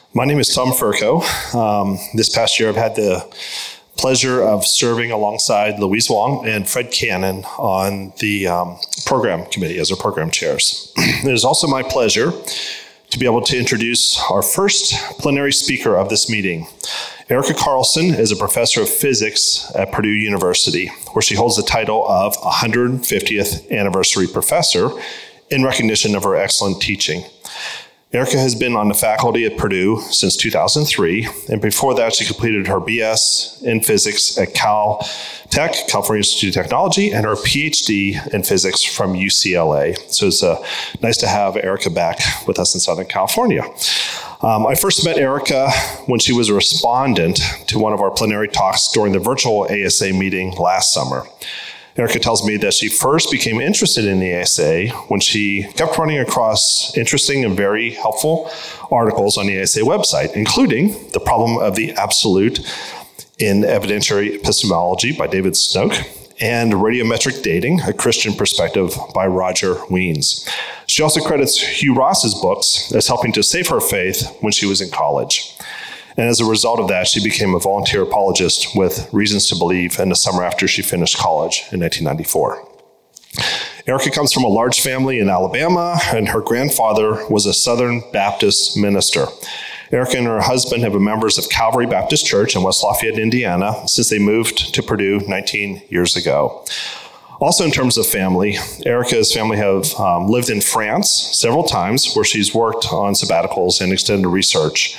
My name is Tom Furco. This past year, I've had the pleasure of serving alongside Louise Wong and Fred Cannon on the program committee as our program chairs. It is also my pleasure to be able to introduce our first plenary speaker of this meeting. Erica Carlson is a professor of physics at Purdue University, where she holds the title of 150th Anniversary Professor in recognition of her excellent teaching. Erica has been on the faculty at Purdue since 2003, and before that she completed her BS in physics at Caltech, California Institute of Technology, and her PhD in physics from UCLA. So it's nice to have Erica back with us in Southern California. I first met Erica when she was a respondent to one of our plenary talks during the virtual ASA meeting last summer. Erica tells me that she first became interested in the ASA when she kept running across interesting and very helpful articles on the ASA website, including The Problem of the Absolute in Evidentiary Epistemology by David Snook and Radiometric Dating, A Christian Perspective by Roger Wiens. She also credits Hugh Ross's books as helping to save her faith when she was in college. And as a result of that, she became a volunteer apologist with Reasons to Believe in the summer after she finished college in 1994. Erica comes from a large family in Alabama, and her grandfather was a Southern Baptist minister. Erica and her husband have been members of Calvary Baptist Church in West Lafayette, Indiana, since they moved to Purdue 19 years ago. Also in terms of family, Erica's family have lived in France several times, where she's worked on sabbaticals and extended research.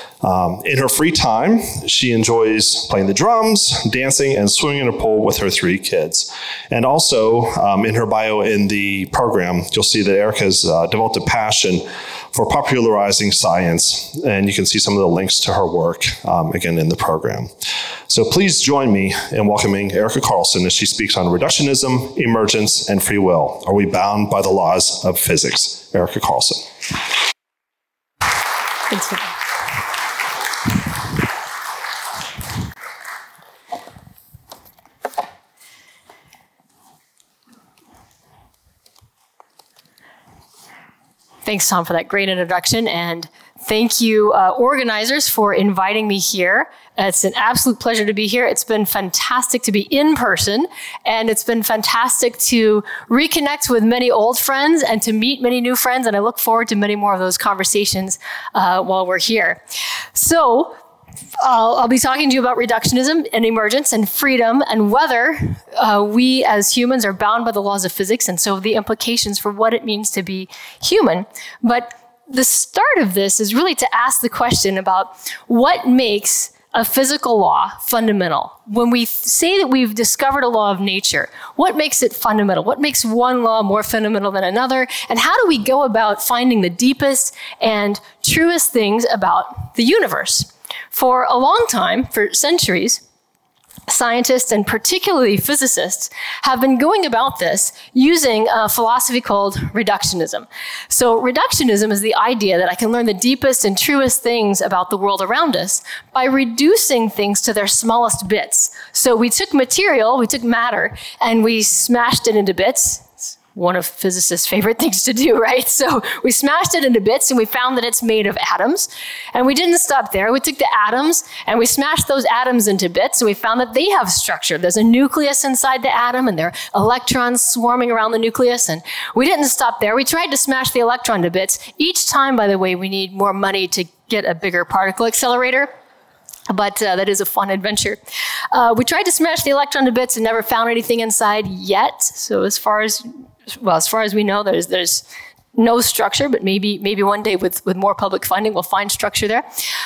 In her free time, she enjoys playing the drums, dancing, and swimming in a pool with her 3 kids. And also, in her bio in the program, you'll see that Erica has developed a passion for popularizing science, and you can see some of the links to her work, again, in the program. So please join me in welcoming Erica Carlson as she speaks on reductionism, emergence, and free will. Are we bound by the laws of physics? Erica Carlson. Thanks. Thanks, Tom, for that great introduction, and thank you, organizers, for inviting me here. It's an absolute pleasure to be here. It's been fantastic to be in person, and it's been fantastic to reconnect with many old friends and to meet many new friends, and I look forward to many more of those conversations while we're here. So, I'll be talking to you about reductionism and emergence and freedom and whether we as humans are bound by the laws of physics, and so the implications for what it means to be human. But the start of this is really to ask the question about what makes a physical law fundamental. When we say that we've discovered a law of nature, what makes it fundamental? What makes one law more fundamental than another? And how do we go about finding the deepest and truest things about the universe? For a long time, for centuries, scientists and particularly physicists have been going about this using a philosophy called reductionism. So reductionism is the idea that I can learn the deepest and truest things about the world around us by reducing things to their smallest bits. So we took material, we took matter, and we smashed it into bits. One of physicists' favorite things to do, right? So we smashed it into bits and we found that it's made of atoms. And we didn't stop there. We took the atoms and we smashed those atoms into bits and we found that they have structure. There's a nucleus inside the atom and there are electrons swarming around the nucleus. And we didn't stop there. We tried to smash the electron to bits. Each time, by the way, we need more money to get a bigger particle accelerator. But that is a fun adventure. We tried to smash the electron to bits and never found anything inside yet. So as far as we know, there's no structure, but maybe one day with more public funding, we'll find structure there.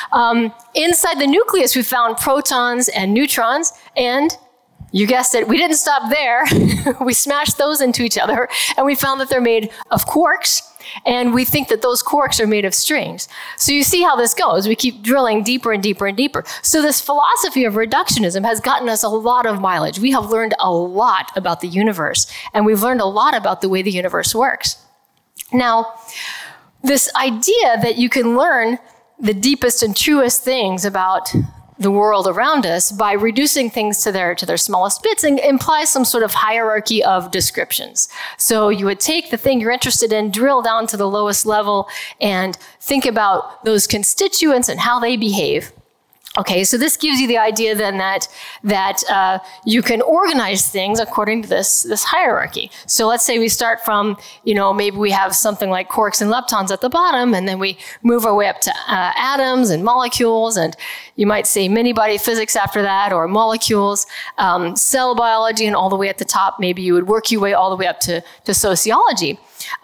Inside the nucleus, we found protons and neutrons, and you guessed it, we didn't stop there. We smashed those into each other, and we found that they're made of quarks, and we think that those quarks are made of strings. So you see how this goes. We keep drilling deeper and deeper and deeper. So this philosophy of reductionism has gotten us a lot of mileage. We have learned a lot about the universe, and we've learned a lot about the way the universe works. Now, this idea that you can learn the deepest and truest things about the world around us by reducing things to their smallest bits and implies some sort of hierarchy of descriptions. So you would take the thing you're interested in, drill down to the lowest level, and think about those constituents and how they behave. Okay, so this gives you the idea then that you can organize things according to this hierarchy. So let's say we start from, maybe we have something like quarks and leptons at the bottom, and then we move our way up to atoms and molecules, and you might say many-body physics after that, or molecules, cell biology, and all the way at the top, maybe you would work your way all the way up to sociology.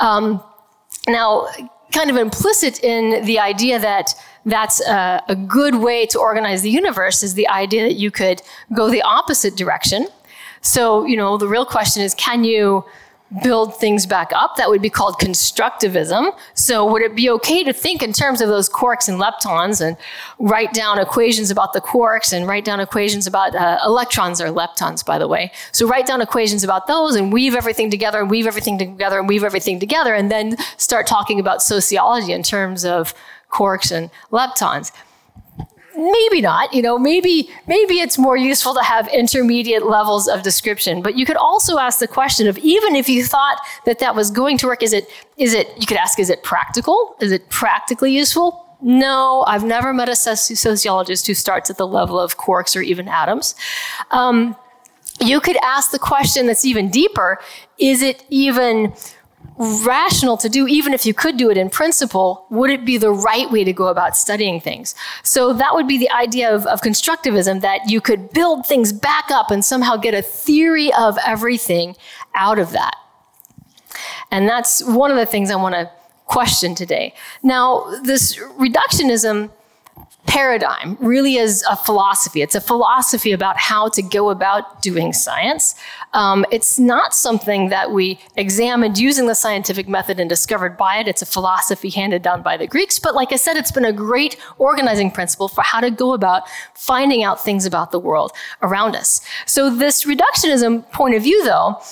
Now, kind of implicit in the idea that that's a good way to organize the universe is the idea that you could go the opposite direction. So, the real question is, can you build things back up? That would be called constructivism. So would it be okay to think in terms of those quarks and leptons and write down equations about the quarks and write down equations about electrons or leptons, by the way. So write down equations about those and weave everything together and weave everything together and weave everything together and then start talking about sociology in terms of quarks and leptons. Maybe not, maybe it's more useful to have intermediate levels of description, but you could also ask the question of, even if you thought that was going to work, you could ask, is it practical? Is it practically useful? No, I've never met a sociologist who starts at the level of quarks or even atoms. You could ask the question that's even deeper, is it even rational to do, even if you could do it in principle, would it be the right way to go about studying things? So that would be the idea of constructivism, that you could build things back up and somehow get a theory of everything out of that. And that's one of the things I want to question today. Now, this reductionism paradigm really is a philosophy. It's a philosophy about how to go about doing science. It's not something that we examined using the scientific method and discovered by it. It's a philosophy handed down by the Greeks. But like I said, it's been a great organizing principle for how to go about finding out things about the world around us. So this reductionism point of view, though,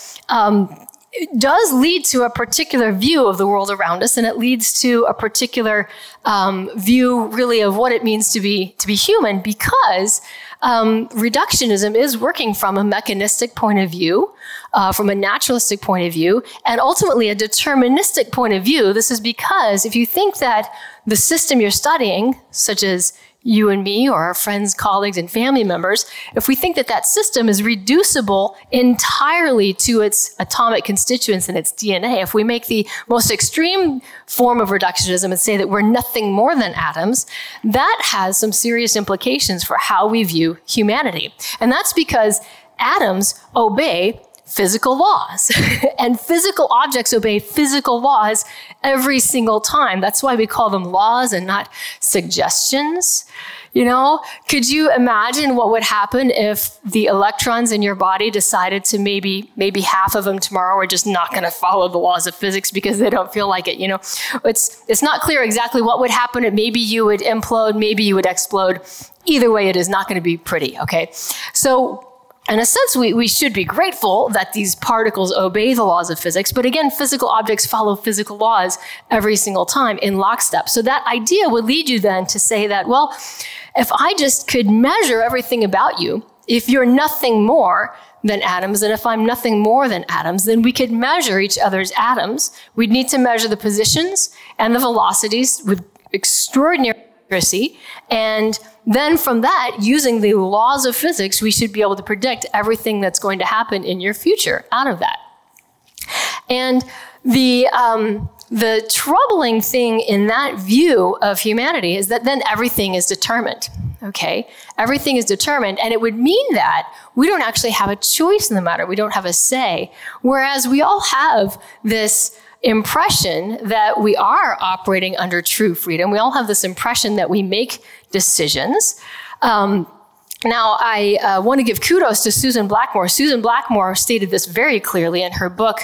it does lead to a particular view of the world around us, and it leads to a particular view, really, of what it means to be human, because reductionism is working from a mechanistic point of view, from a naturalistic point of view, and ultimately a deterministic point of view. This is because if you think that the system you're studying, such as you and me or our friends, colleagues, and family members, if we think that system is reducible entirely to its atomic constituents and its DNA, if we make the most extreme form of reductionism and say that we're nothing more than atoms, that has some serious implications for how we view humanity. And that's because atoms obey physical laws. And physical objects obey physical laws every single time. That's why we call them laws and not suggestions. Could you imagine what would happen if the electrons in your body decided to maybe half of them tomorrow are just not going to follow the laws of physics because they don't feel like it? It's not clear exactly what would happen. Maybe you would implode, maybe you would explode. Either way, it is not going to be pretty, okay? So in a sense, we should be grateful that these particles obey the laws of physics. But again, physical objects follow physical laws every single time in lockstep. So that idea would lead you then to say that, well, if I just could measure everything about you, if you're nothing more than atoms, and if I'm nothing more than atoms, then we could measure each other's atoms. We'd need to measure the positions and the velocities with extraordinary accuracy. And then from that, using the laws of physics, we should be able to predict everything that's going to happen in your future out of that. And the troubling thing in that view of humanity is that then everything is determined, okay? Everything is determined, and it would mean that we don't actually have a choice in the matter. We don't have a say, whereas we all have this impression that we are operating under true freedom. We all have this impression that we make decisions. Now, I want to give kudos to Susan Blackmore. Susan Blackmore stated this very clearly in her book,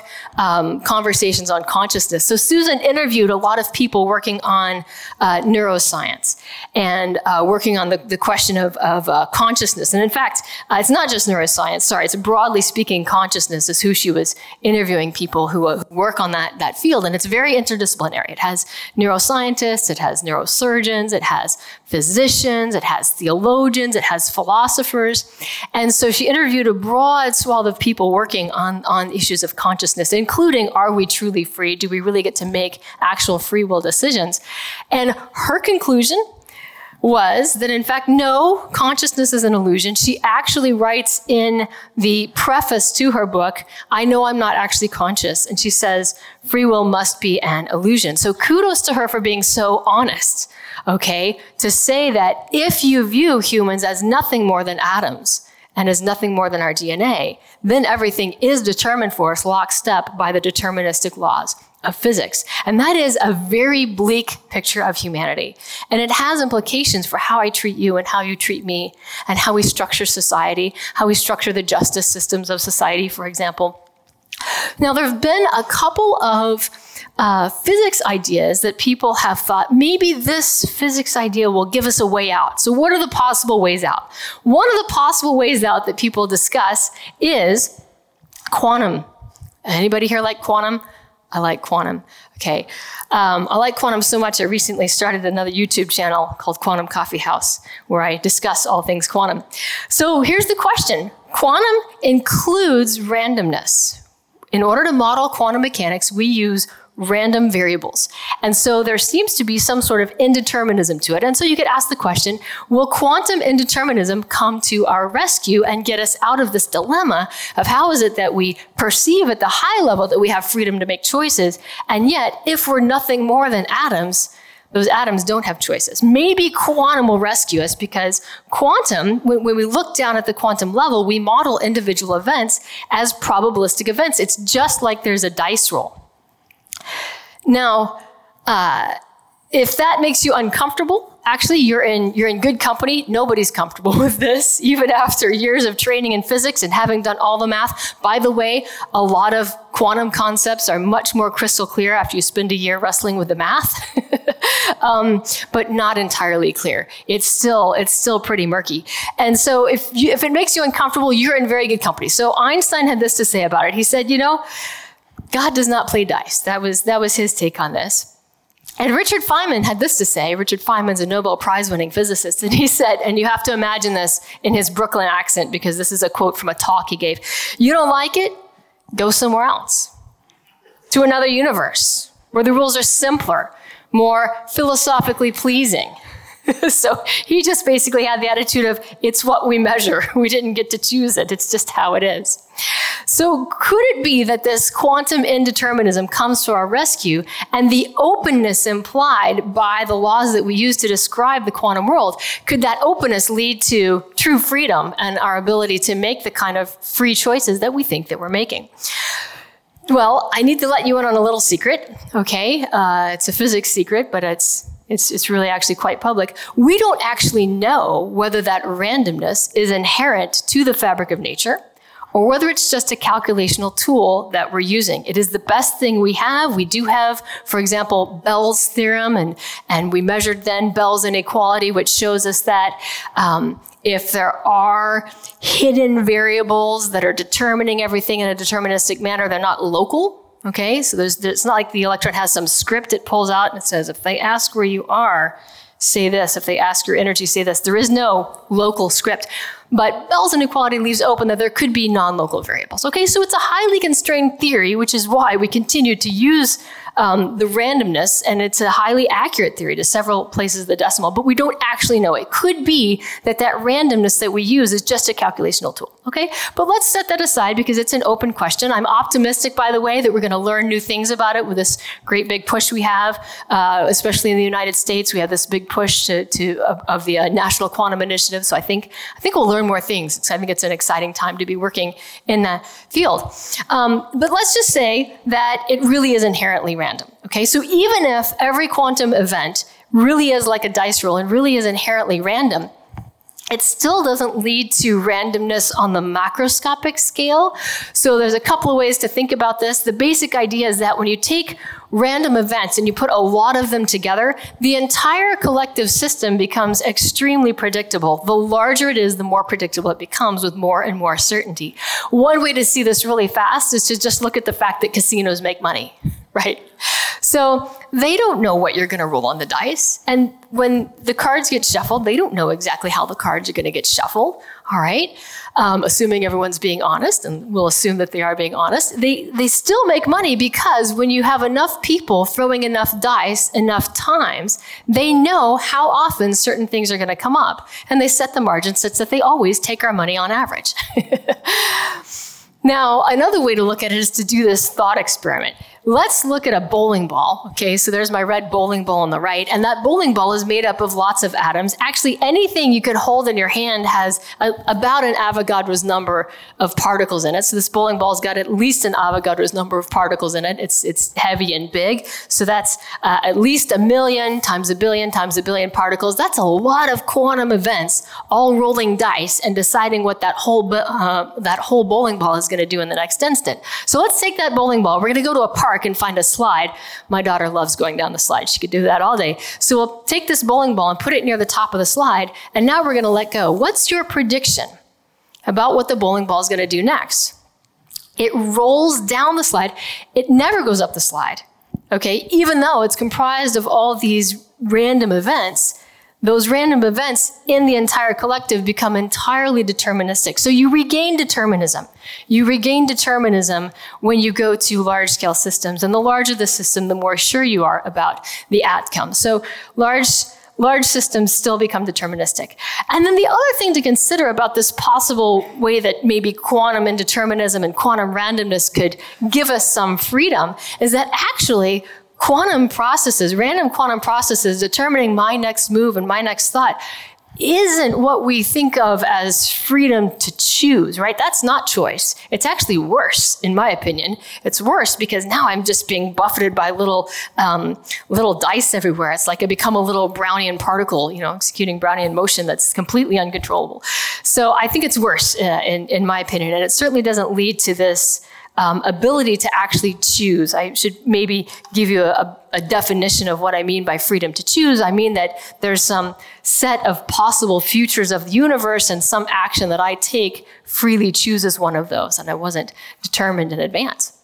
Conversations on Consciousness. So Susan interviewed a lot of people working on neuroscience. and working on the question of consciousness. And in fact, it's not just neuroscience, it's broadly speaking, consciousness is who she was interviewing, people who work on that field. And it's very interdisciplinary. It has neuroscientists, it has neurosurgeons, it has physicians, it has theologians, it has philosophers. And so she interviewed a broad swath of people working on issues of consciousness, including, are we truly free? Do we really get to make actual free will decisions? And her conclusion was that, in fact, no, consciousness is an illusion. She actually writes in the preface to her book, I know I'm not actually conscious. And she says, free will must be an illusion. So kudos to her for being so honest, okay, to say that if you view humans as nothing more than atoms and as nothing more than our DNA, then everything is determined for us lockstep by the deterministic laws of physics. And that is a very bleak picture of humanity. And it has implications for how I treat you and how you treat me, and how we structure society, how we structure the justice systems of society, for example. Now, there have been a couple of physics ideas that people have thought, maybe this physics idea will give us a way out. So what are the possible ways out? One of the possible ways out that people discuss is quantum. Anybody here like quantum? I like quantum. Okay. I like quantum so much, I recently started another YouTube channel called Quantum Coffee House, where I discuss all things quantum. So here's the question. Quantum includes randomness. In order to model quantum mechanics, we use random variables. And so there seems to be some sort of indeterminism to it. And so you could ask the question, will quantum indeterminism come to our rescue and get us out of this dilemma of how is it that we perceive at the high level that we have freedom to make choices, and yet if we're nothing more than atoms, those atoms don't have choices. Maybe quantum will rescue us, because quantum, when we look down at the quantum level, we model individual events as probabilistic events. It's just like there's a dice roll. Now, if that makes you uncomfortable, actually you're in good company. Nobody's comfortable with this, even after years of training in physics and having done all the math. By the way, a lot of quantum concepts are much more crystal clear after you spend a year wrestling with the math, but not entirely clear. It's still pretty murky. And so if it makes you uncomfortable, you're in very good company. So Einstein had this to say about it. He said, God does not play dice. That was his take on this. And Richard Feynman had this to say. Richard Feynman's a Nobel Prize-winning physicist, and he said, and you have to imagine this in his Brooklyn accent, because this is a quote from a talk he gave, you don't like it? Go somewhere else. To another universe, where the rules are simpler, more philosophically pleasing. So he just basically had the attitude of, it's what we measure. We didn't get to choose it. It's just how it is. So could it be that this quantum indeterminism comes to our rescue, and the openness implied by the laws that we use to describe the quantum world, could that openness lead to true freedom and our ability to make the kind of free choices that we think that we're making? Well, I need to let you in on a little secret, okay? It's a physics secret, but it's really actually quite public. We don't actually know whether that randomness is inherent to the fabric of nature, or whether it's just a calculational tool that we're using. It is the best thing we have. We do have, for example, Bell's theorem, and we measured then Bell's inequality, which shows us that if there are hidden variables that are determining everything in a deterministic manner, they're not local. Okay, so it's not like the electron has some script it pulls out and it says, if they ask where you are, say this. If they ask your energy, say this. There is no local script. But Bell's inequality leaves open that there could be non-local variables. Okay, so it's a highly constrained theory, which is why we continue to use the randomness, and it's a highly accurate theory to several places of the decimal, but we don't actually know. It could be that randomness that we use is just a calculational tool, okay? But let's set that aside because it's an open question. I'm optimistic, by the way, that we're going to learn new things about it with this great big push we have, especially in the United States. We have this big push of the National Quantum Initiative, so I think we'll learn more things. I think it's an exciting time to be working in that field. But let's just say that it really is inherently random. Okay, so even if every quantum event really is like a dice roll and really is inherently random, it still doesn't lead to randomness on the macroscopic scale. So there's a couple of ways to think about this. The basic idea is that when you take random events and you put a lot of them together, the entire collective system becomes extremely predictable. The larger it is, the more predictable it becomes with more and more certainty. One way to see this really fast is to just look at the fact that casinos make money, right? So they don't know what you're going to roll on the dice. And when the cards get shuffled, they don't know exactly how the cards are going to get shuffled. All right. Assuming everyone's being honest, and we'll assume that they are being honest, they still make money because when you have enough people throwing enough dice enough times, they know how often certain things are going to come up. And they set the margin such that they always take our money on average. Now, another way to look at it is to do this thought experiment. Let's look at a bowling ball. Okay, so there's my red bowling ball on the right, and that bowling ball is made up of lots of atoms. Actually, anything you could hold in your hand has about an Avogadro's number of particles in it. So this bowling ball's got at least an Avogadro's number of particles in it. It's heavy and big. So that's at least 1 million times 1 billion times 1 billion particles. That's a lot of quantum events all rolling dice and deciding what that whole bowling ball is going to do in the next instant. So let's take that bowling ball. We're going to go to a park and find a slide. My daughter loves going down the slide. She could do that all day. So we'll take this bowling ball and put it near the top of the slide, and now we're going to let go. What's your prediction about what the bowling ball is going to do next? It rolls down the slide. It never goes up the slide, okay? Even though it's comprised of all these random events, those random events in the entire collective become entirely deterministic. So you regain determinism. You regain determinism when you go to large-scale systems. And the larger the system, the more sure you are about the outcome. So large systems still become deterministic. And then the other thing to consider about this possible way that maybe quantum indeterminism and quantum randomness could give us some freedom is that actually quantum processes, random quantum processes determining my next move and my next thought isn't what we think of as freedom to choose, right? That's not choice. It's actually worse, in my opinion. It's worse because now I'm just being buffeted by little dice everywhere. It's like I become a little Brownian particle, executing Brownian motion that's completely uncontrollable. So I think it's worse, in my opinion, and it certainly doesn't lead to this ability to actually choose. I should maybe give you a definition of what I mean by freedom to choose. I mean that there's some set of possible futures of the universe, and some action that I take freely chooses one of those, and I wasn't determined in advance.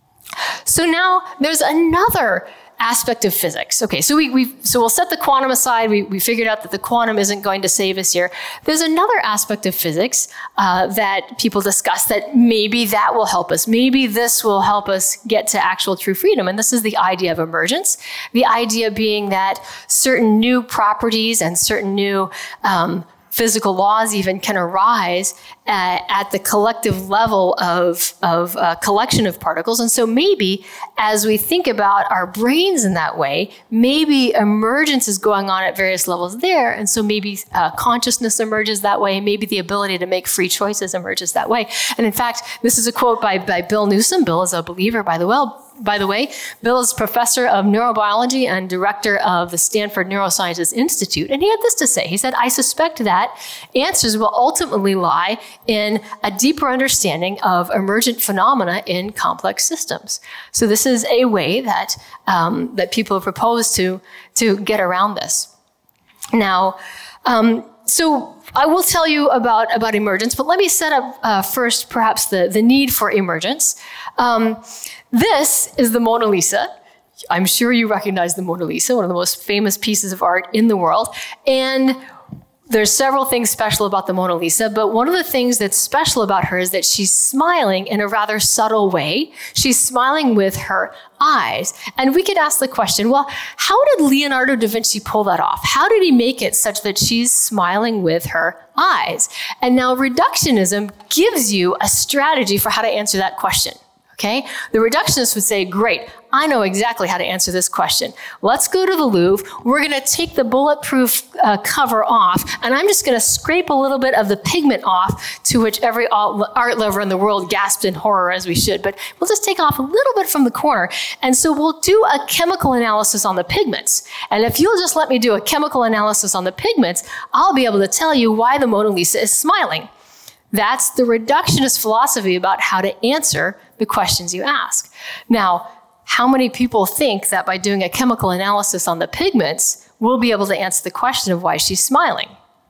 So now there's another aspect of physics. Okay, so we'll set the quantum aside. We figured out that the quantum isn't going to save us here. There's another aspect of physics that people discuss that maybe that will help us. Maybe this will help us get to actual true freedom. And this is the idea of emergence. The idea being that certain new properties and certain new physical laws even can arise at the collective level of a collection of particles. And so maybe as we think about our brains in that way, maybe emergence is going on at various levels there. And so maybe consciousness emerges that way. Maybe the ability to make free choices emerges that way. And in fact, this is a quote by Bill Newsom. Bill is a believer, by the way. Bill is professor of neurobiology and director of the Stanford Neurosciences Institute. And he had this to say. He said, "I suspect that answers will ultimately lie in a deeper understanding of emergent phenomena in complex systems." So this is a way that people have proposed to get around this. Now, so I will tell you about emergence, but let me set up first perhaps the need for emergence. This is the Mona Lisa. I'm sure you recognize the Mona Lisa, one of the most famous pieces of art in the world. And there's several things special about the Mona Lisa, but one of the things that's special about her is that she's smiling in a rather subtle way. She's smiling with her eyes. And we could ask the question, well, how did Leonardo da Vinci pull that off? How did he make it such that she's smiling with her eyes? And now reductionism gives you a strategy for how to answer that question. Okay? The reductionists would say, great, I know exactly how to answer this question. Let's go to the Louvre. We're going to take the bulletproof cover off, and I'm just going to scrape a little bit of the pigment off, to which every art lover in the world gasped in horror, as we should. But we'll just take off a little bit from the corner. And so we'll do a chemical analysis on the pigments. And if you'll just let me do a chemical analysis on the pigments, I'll be able to tell you why the Mona Lisa is smiling. That's the reductionist philosophy about how to answer the questions you ask. Now, how many people think that by doing a chemical analysis on the pigments, we'll be able to answer the question of why she's smiling?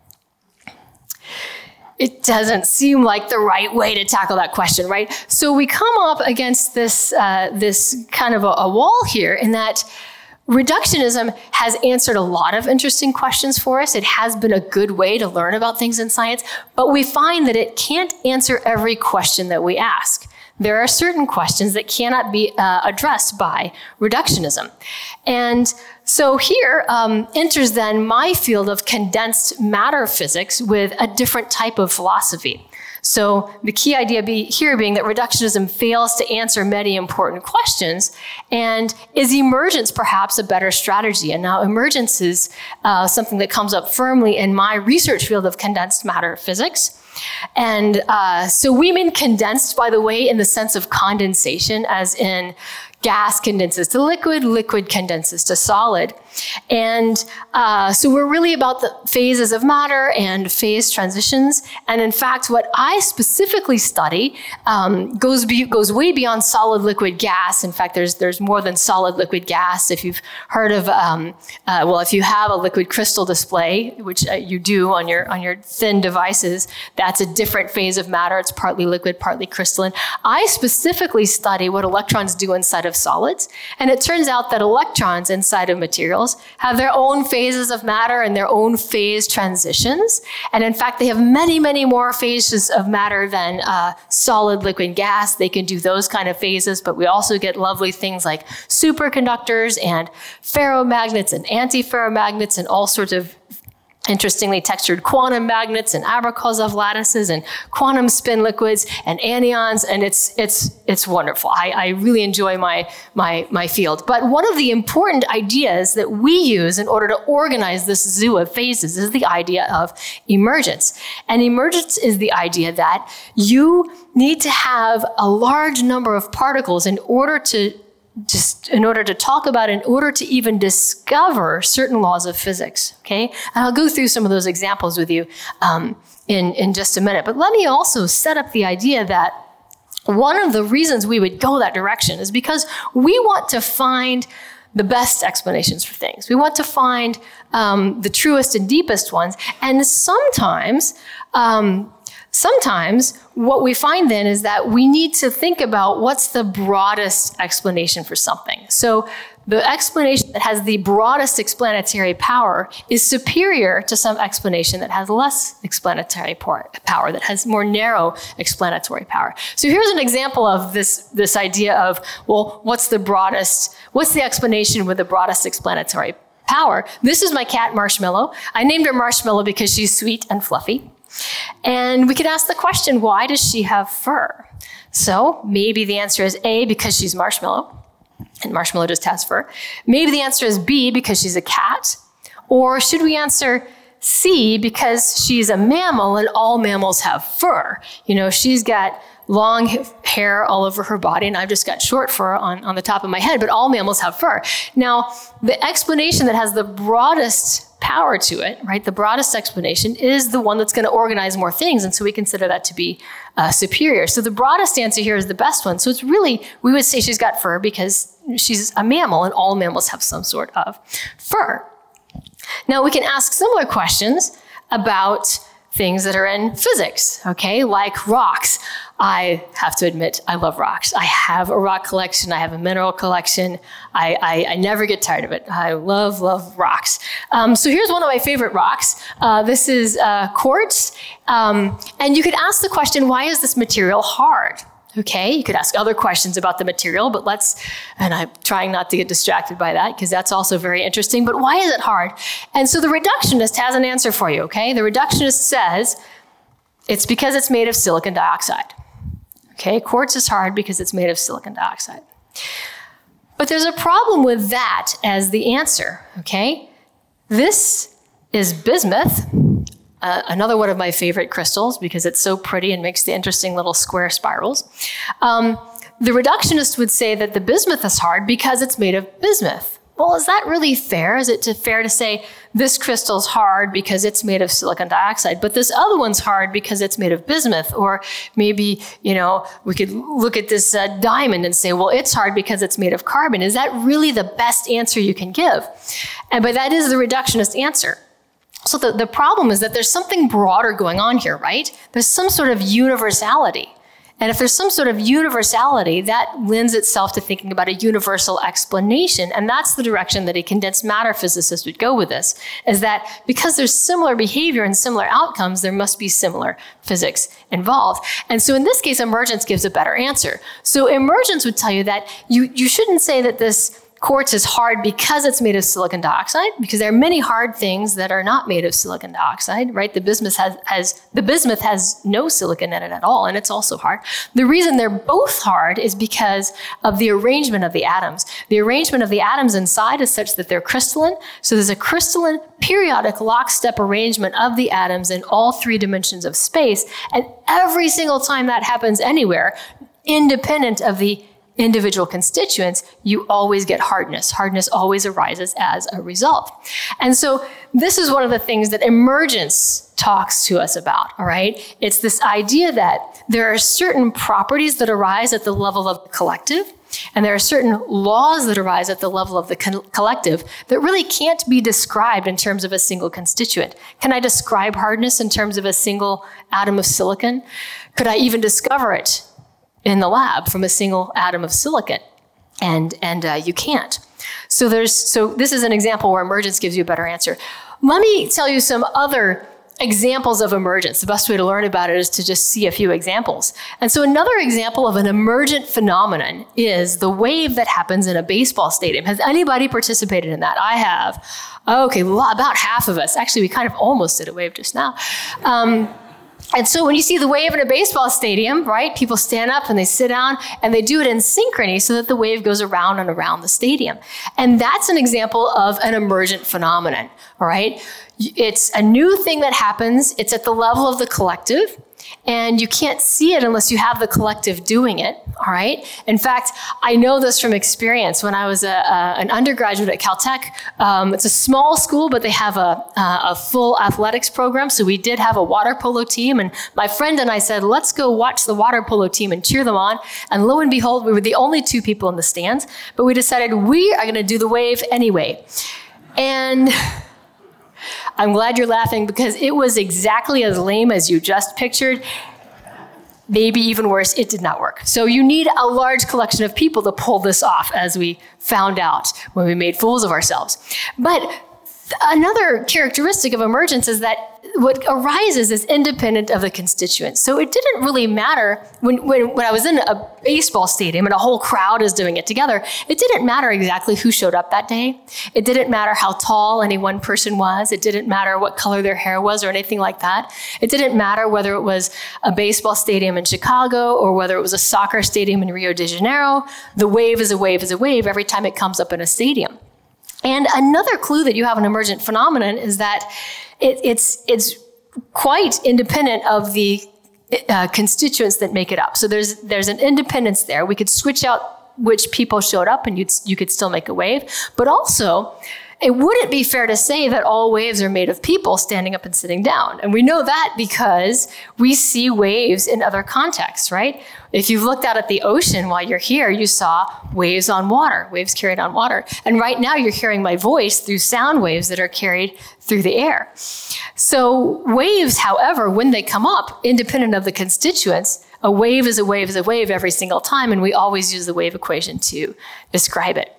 It doesn't seem like the right way to tackle that question, right? So we come up against this kind of a wall here, in that reductionism has answered a lot of interesting questions for us. It has been a good way to learn about things in science, but we find that it can't answer every question that we ask. There are certain questions that cannot be addressed by reductionism. And so here enters then my field of condensed matter physics with a different type of philosophy. So the key idea here being that reductionism fails to answer many important questions, and is emergence perhaps a better strategy? And now emergence is something that comes up firmly in my research field of condensed matter physics. And so we mean condensed, by the way, in the sense of condensation, as in gas condenses to liquid, liquid condenses to solid. And so we're really about the phases of matter and phase transitions. And in fact, what I specifically study goes way beyond solid liquid gas. In fact, there's more than solid liquid gas. If you've heard of, if you have a liquid crystal display, which you do on your thin devices, that's a different phase of matter. It's partly liquid, partly crystalline. I specifically study what electrons do inside of solids. And it turns out that electrons inside of materials have their own phases of matter and their own phase transitions. And in fact, they have many, many more phases of matter than solid, liquid, gas. They can do those kind of phases, but we also get lovely things like superconductors and ferromagnets and antiferromagnets and all sorts of interestingly textured quantum magnets and Abrikosov lattices and quantum spin liquids and anions, and it's wonderful. I really enjoy my field. But one of the important ideas that we use in order to organize this zoo of phases is the idea of emergence. And emergence is the idea that you need to have a large number of particles in order to talk about, in order to even discover certain laws of physics, okay? And I'll go through some of those examples with you in just a minute. But let me also set up the idea that one of the reasons we would go that direction is because we want to find the best explanations for things. We want to find the truest and deepest ones. And sometimes what we find then is that we need to think about what's the broadest explanation for something. So the explanation that has the broadest explanatory power is superior to some explanation that has less explanatory power, that has more narrow explanatory power. So here's an example of this idea of, well, what's the explanation with the broadest explanatory power? This is my cat, Marshmallow. I named her Marshmallow because she's sweet and fluffy. And we could ask the question, why does she have fur? So maybe the answer is A, because she's Marshmallow, and Marshmallow just has fur. Maybe the answer is B, because she's a cat. Or should we answer C, because she's a mammal and all mammals have fur? You know, she's got long hair all over her body, and I've just got short fur on the top of my head, but all mammals have fur. Now, the explanation that has the broadest power to it, right, the broadest explanation is the one that's going to organize more things, and so we consider that to be superior. So the broadest answer here is the best one. So it's really, we would say she's got fur because she's a mammal, and all mammals have some sort of fur. Now, we can ask similar questions about things that are in physics, okay, like rocks. I have to admit, I love rocks. I have a rock collection. I have a mineral collection. I never get tired of it. I love rocks. So here's one of my favorite rocks. This is quartz. And you could ask the question, why is this material hard? Okay, you could ask other questions about the material, but and I'm trying not to get distracted by that because that's also very interesting, but why is it hard? And so the reductionist has an answer for you, okay? The reductionist says it's because it's made of silicon dioxide. Okay, quartz is hard because it's made of silicon dioxide. But there's a problem with that as the answer, okay? This is bismuth. Another one of my favorite crystals because it's so pretty and makes the interesting little square spirals. The reductionist would say that the bismuth is hard because it's made of bismuth. Well, is that really fair? Is it fair to say this crystal's hard because it's made of silicon dioxide, but this other one's hard because it's made of bismuth. Or maybe, we could look at this diamond and say, well, it's hard because it's made of carbon. Is that really the best answer you can give? But that is the reductionist answer. So the problem is that there's something broader going on here, right? There's some sort of universality. And if there's some sort of universality, that lends itself to thinking about a universal explanation. And that's the direction that a condensed matter physicist would go with this, is that because there's similar behavior and similar outcomes, there must be similar physics involved. And so in this case, emergence gives a better answer. So emergence would tell you that you shouldn't say that this quartz is hard because it's made of silicon dioxide, because there are many hard things that are not made of silicon dioxide, right? The bismuth has no silicon in it at all, and it's also hard. The reason they're both hard is because of the arrangement of the atoms. The arrangement of the atoms inside is such that they're crystalline. So there's a crystalline periodic lockstep arrangement of the atoms in all three dimensions of space. And every single time that happens anywhere, independent of the individual constituents, you always get hardness. Hardness always arises as a result. And so this is one of the things that emergence talks to us about, all right? It's this idea that there are certain properties that arise at the level of the collective, and there are certain laws that arise at the level of the collective that really can't be described in terms of a single constituent. Can I describe hardness in terms of a single atom of silicon? Could I even discover it in the lab from a single atom of silicon? And you can't. So this is an example where emergence gives you a better answer. Let me tell you some other examples of emergence. The best way to learn about it is to just see a few examples. And so another example of an emergent phenomenon is the wave that happens in a baseball stadium. Has anybody participated in that? I have. Okay, about half of us. Actually, we kind of almost did a wave just now. And so when you see the wave in a baseball stadium, right, people stand up and they sit down and they do it in synchrony so that the wave goes around and around the stadium. And that's an example of an emergent phenomenon, all right? It's a new thing that happens. It's at the level of the collective. And you can't see it unless you have the collective doing it, all right? In fact, I know this from experience. When I was an undergraduate at Caltech, it's a small school, but they have a full athletics program. So we did have a water polo team. And my friend and I said, let's go watch the water polo team and cheer them on. And lo and behold, we were the only two people in the stands. But we decided we are going to do the wave anyway. And I'm glad you're laughing because it was exactly as lame as you just pictured. Maybe even worse, it did not work. So you need a large collection of people to pull this off, as we found out when we made fools of ourselves. But another characteristic of emergence is that what arises is independent of the constituents. So it didn't really matter when I was in a baseball stadium and a whole crowd is doing it together, it didn't matter exactly who showed up that day. It didn't matter how tall any one person was. It didn't matter what color their hair was or anything like that. It didn't matter whether it was a baseball stadium in Chicago or whether it was a soccer stadium in Rio de Janeiro. The wave is a wave is a wave every time it comes up in a stadium. And another clue that you have an emergent phenomenon is that it's quite independent of the constituents that make it up. So there's an independence there. We could switch out which people showed up and you could still make a wave. But also, it wouldn't be fair to say that all waves are made of people standing up and sitting down. And we know that because we see waves in other contexts, right? If you've looked out at the ocean while you're here, you saw waves on water, waves carried on water. And right now you're hearing my voice through sound waves that are carried through the air. So waves, however, when they come up, independent of the constituents, a wave is a wave is a wave every single time, and we always use the wave equation to describe it.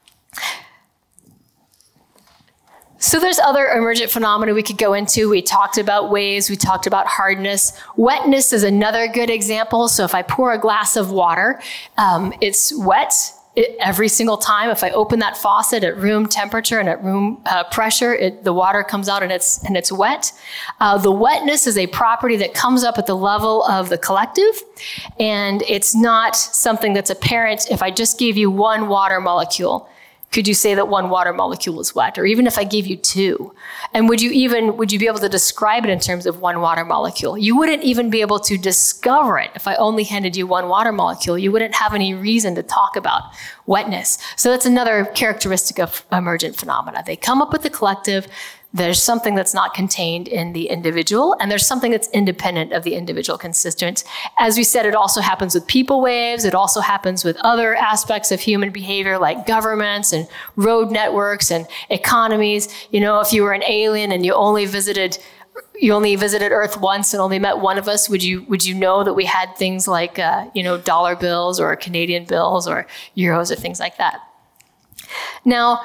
So there's other emergent phenomena we could go into. We talked about waves, we talked about hardness. Wetness is another good example. So if I pour a glass of water, it's wet every single time. If I open that faucet at room temperature and at room pressure, the water comes out and it's wet. The wetness is a property that comes up at the level of the collective, and it's not something that's apparent if I just gave you one water molecule. Could you say that one water molecule is wet? Or even if I gave you two? And would you be able to describe it in terms of one water molecule? You wouldn't even be able to discover it if I only handed you one water molecule. You wouldn't have any reason to talk about wetness. So that's another characteristic of emergent phenomena. They come up with the collective, there's something that's not contained in the individual, and there's something that's independent of the individual constituents. As we said, it also happens with people waves. It also happens with other aspects of human behavior like governments and road networks and economies. You know, if you were an alien and you only visited Earth once and only met one of us, would you know that we had things like dollar bills or Canadian bills or euros or things like that? Now,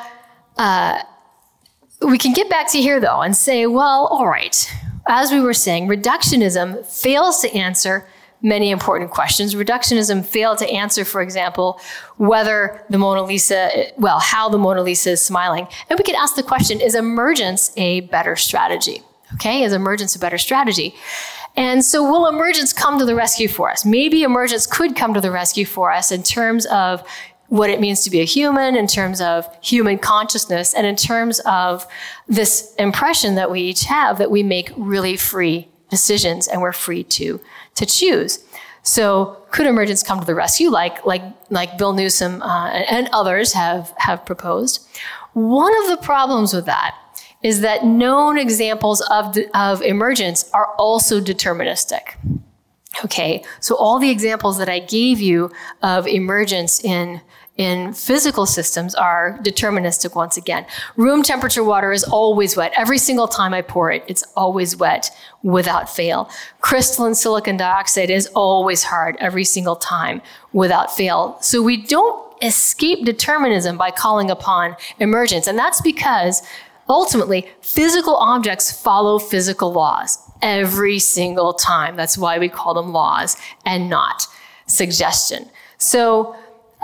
we can get back to here though and say, well, all right. As we were saying, reductionism fails to answer many important questions. Reductionism failed to answer, for example, whether the Mona Lisa, how the Mona Lisa is smiling. And we could ask the question, is emergence a better strategy? Okay, is emergence a better strategy? And so will emergence come to the rescue for us? Maybe emergence could come to the rescue for us in terms of what it means to be a human, in terms of human consciousness, and in terms of this impression that we each have that we make really free decisions and we're free to choose. So could emergence come to the rescue like Bill Newsom and others have proposed? One of the problems with that is that known examples of emergence are also deterministic. Okay, so all the examples that I gave you of emergence in physical systems are deterministic once again. Room temperature water is always wet. Every single time I pour it, it's always wet without fail. Crystalline silicon dioxide is always hard every single time without fail. So we don't escape determinism by calling upon emergence. And that's because ultimately, physical objects follow physical laws every single time. That's why we call them laws and not suggestion. So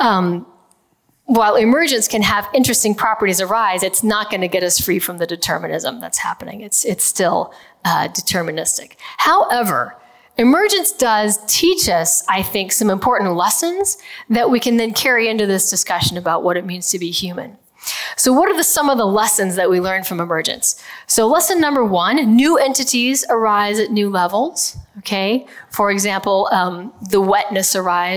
while emergence can have interesting properties arise, it's not going to get us free from the determinism that's happening. It's still deterministic. However, emergence does teach us, I think, some important lessons that we can then carry into this discussion about what it means to be human. So what are some of the lessons that we learn from emergence? So lesson number 1, new entities arise at new levels. Okay, for example, the wetness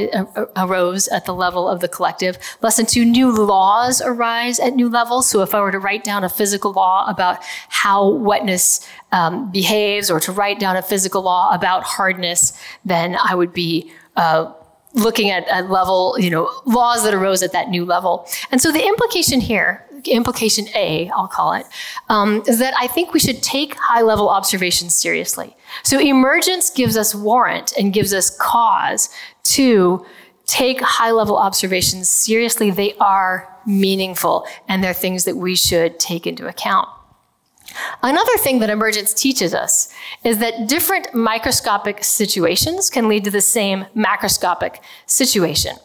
arose at the level of the collective. Lesson 2, new laws arise at new levels. So if I were to write down a physical law about how wetness behaves, or to write down a physical law about hardness, then I would be looking at a level, laws that arose at that new level. And so the implication here, implication A, I'll call it, is that I think we should take high-level observations seriously. So emergence gives us warrant and gives us cause to take high-level observations seriously. They are meaningful, and they're things that we should take into account. Another thing that emergence teaches us is that different microscopic situations can lead to the same macroscopic situation.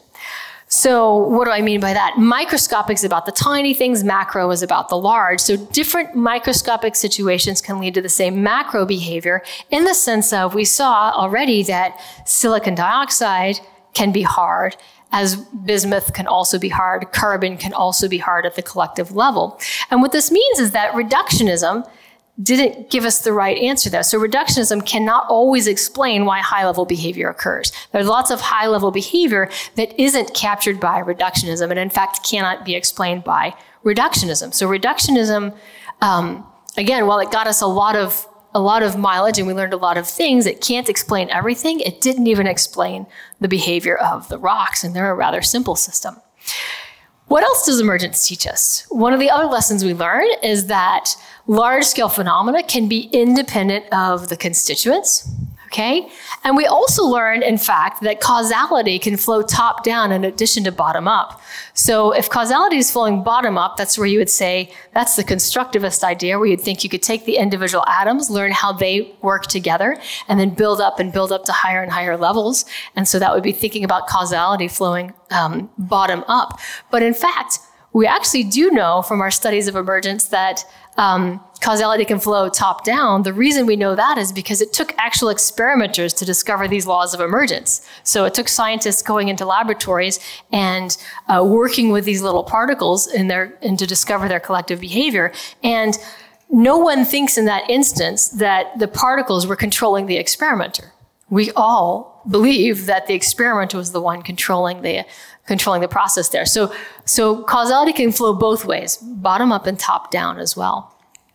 So what do I mean by that? Microscopic is about the tiny things, macro is about the large. So different microscopic situations can lead to the same macro behavior in the sense of, we saw already that silicon dioxide can be hard, as bismuth can also be hard, carbon can also be hard at the collective level. And what this means is that reductionism didn't give us the right answer there. So reductionism cannot always explain why high-level behavior occurs. There's lots of high-level behavior that isn't captured by reductionism, and in fact cannot be explained by reductionism. So reductionism, again, while it got us a lot of mileage and we learned a lot of things, it can't explain everything. It didn't even explain the behavior of the rocks, and they're a rather simple system. What else does emergence teach us? One of the other lessons we learn is that large-scale phenomena can be independent of the constituents, okay? And we also learn, in fact, that causality can flow top-down in addition to bottom-up. So if causality is flowing bottom-up, that's where you would say, that's the constructivist idea, where you'd think you could take the individual atoms, learn how they work together, and then build up to higher and higher levels. And so that would be thinking about causality flowing bottom-up. But in fact, we actually do know from our studies of emergence that causality can flow top down. The reason we know that is because it took actual experimenters to discover these laws of emergence. So it took scientists going into laboratories and working with these little particles and to discover their collective behavior. And no one thinks in that instance that the particles were controlling the experimenter. We all believe that the experimenter was the one controlling the process there. So causality can flow both ways, bottom up and top down as well.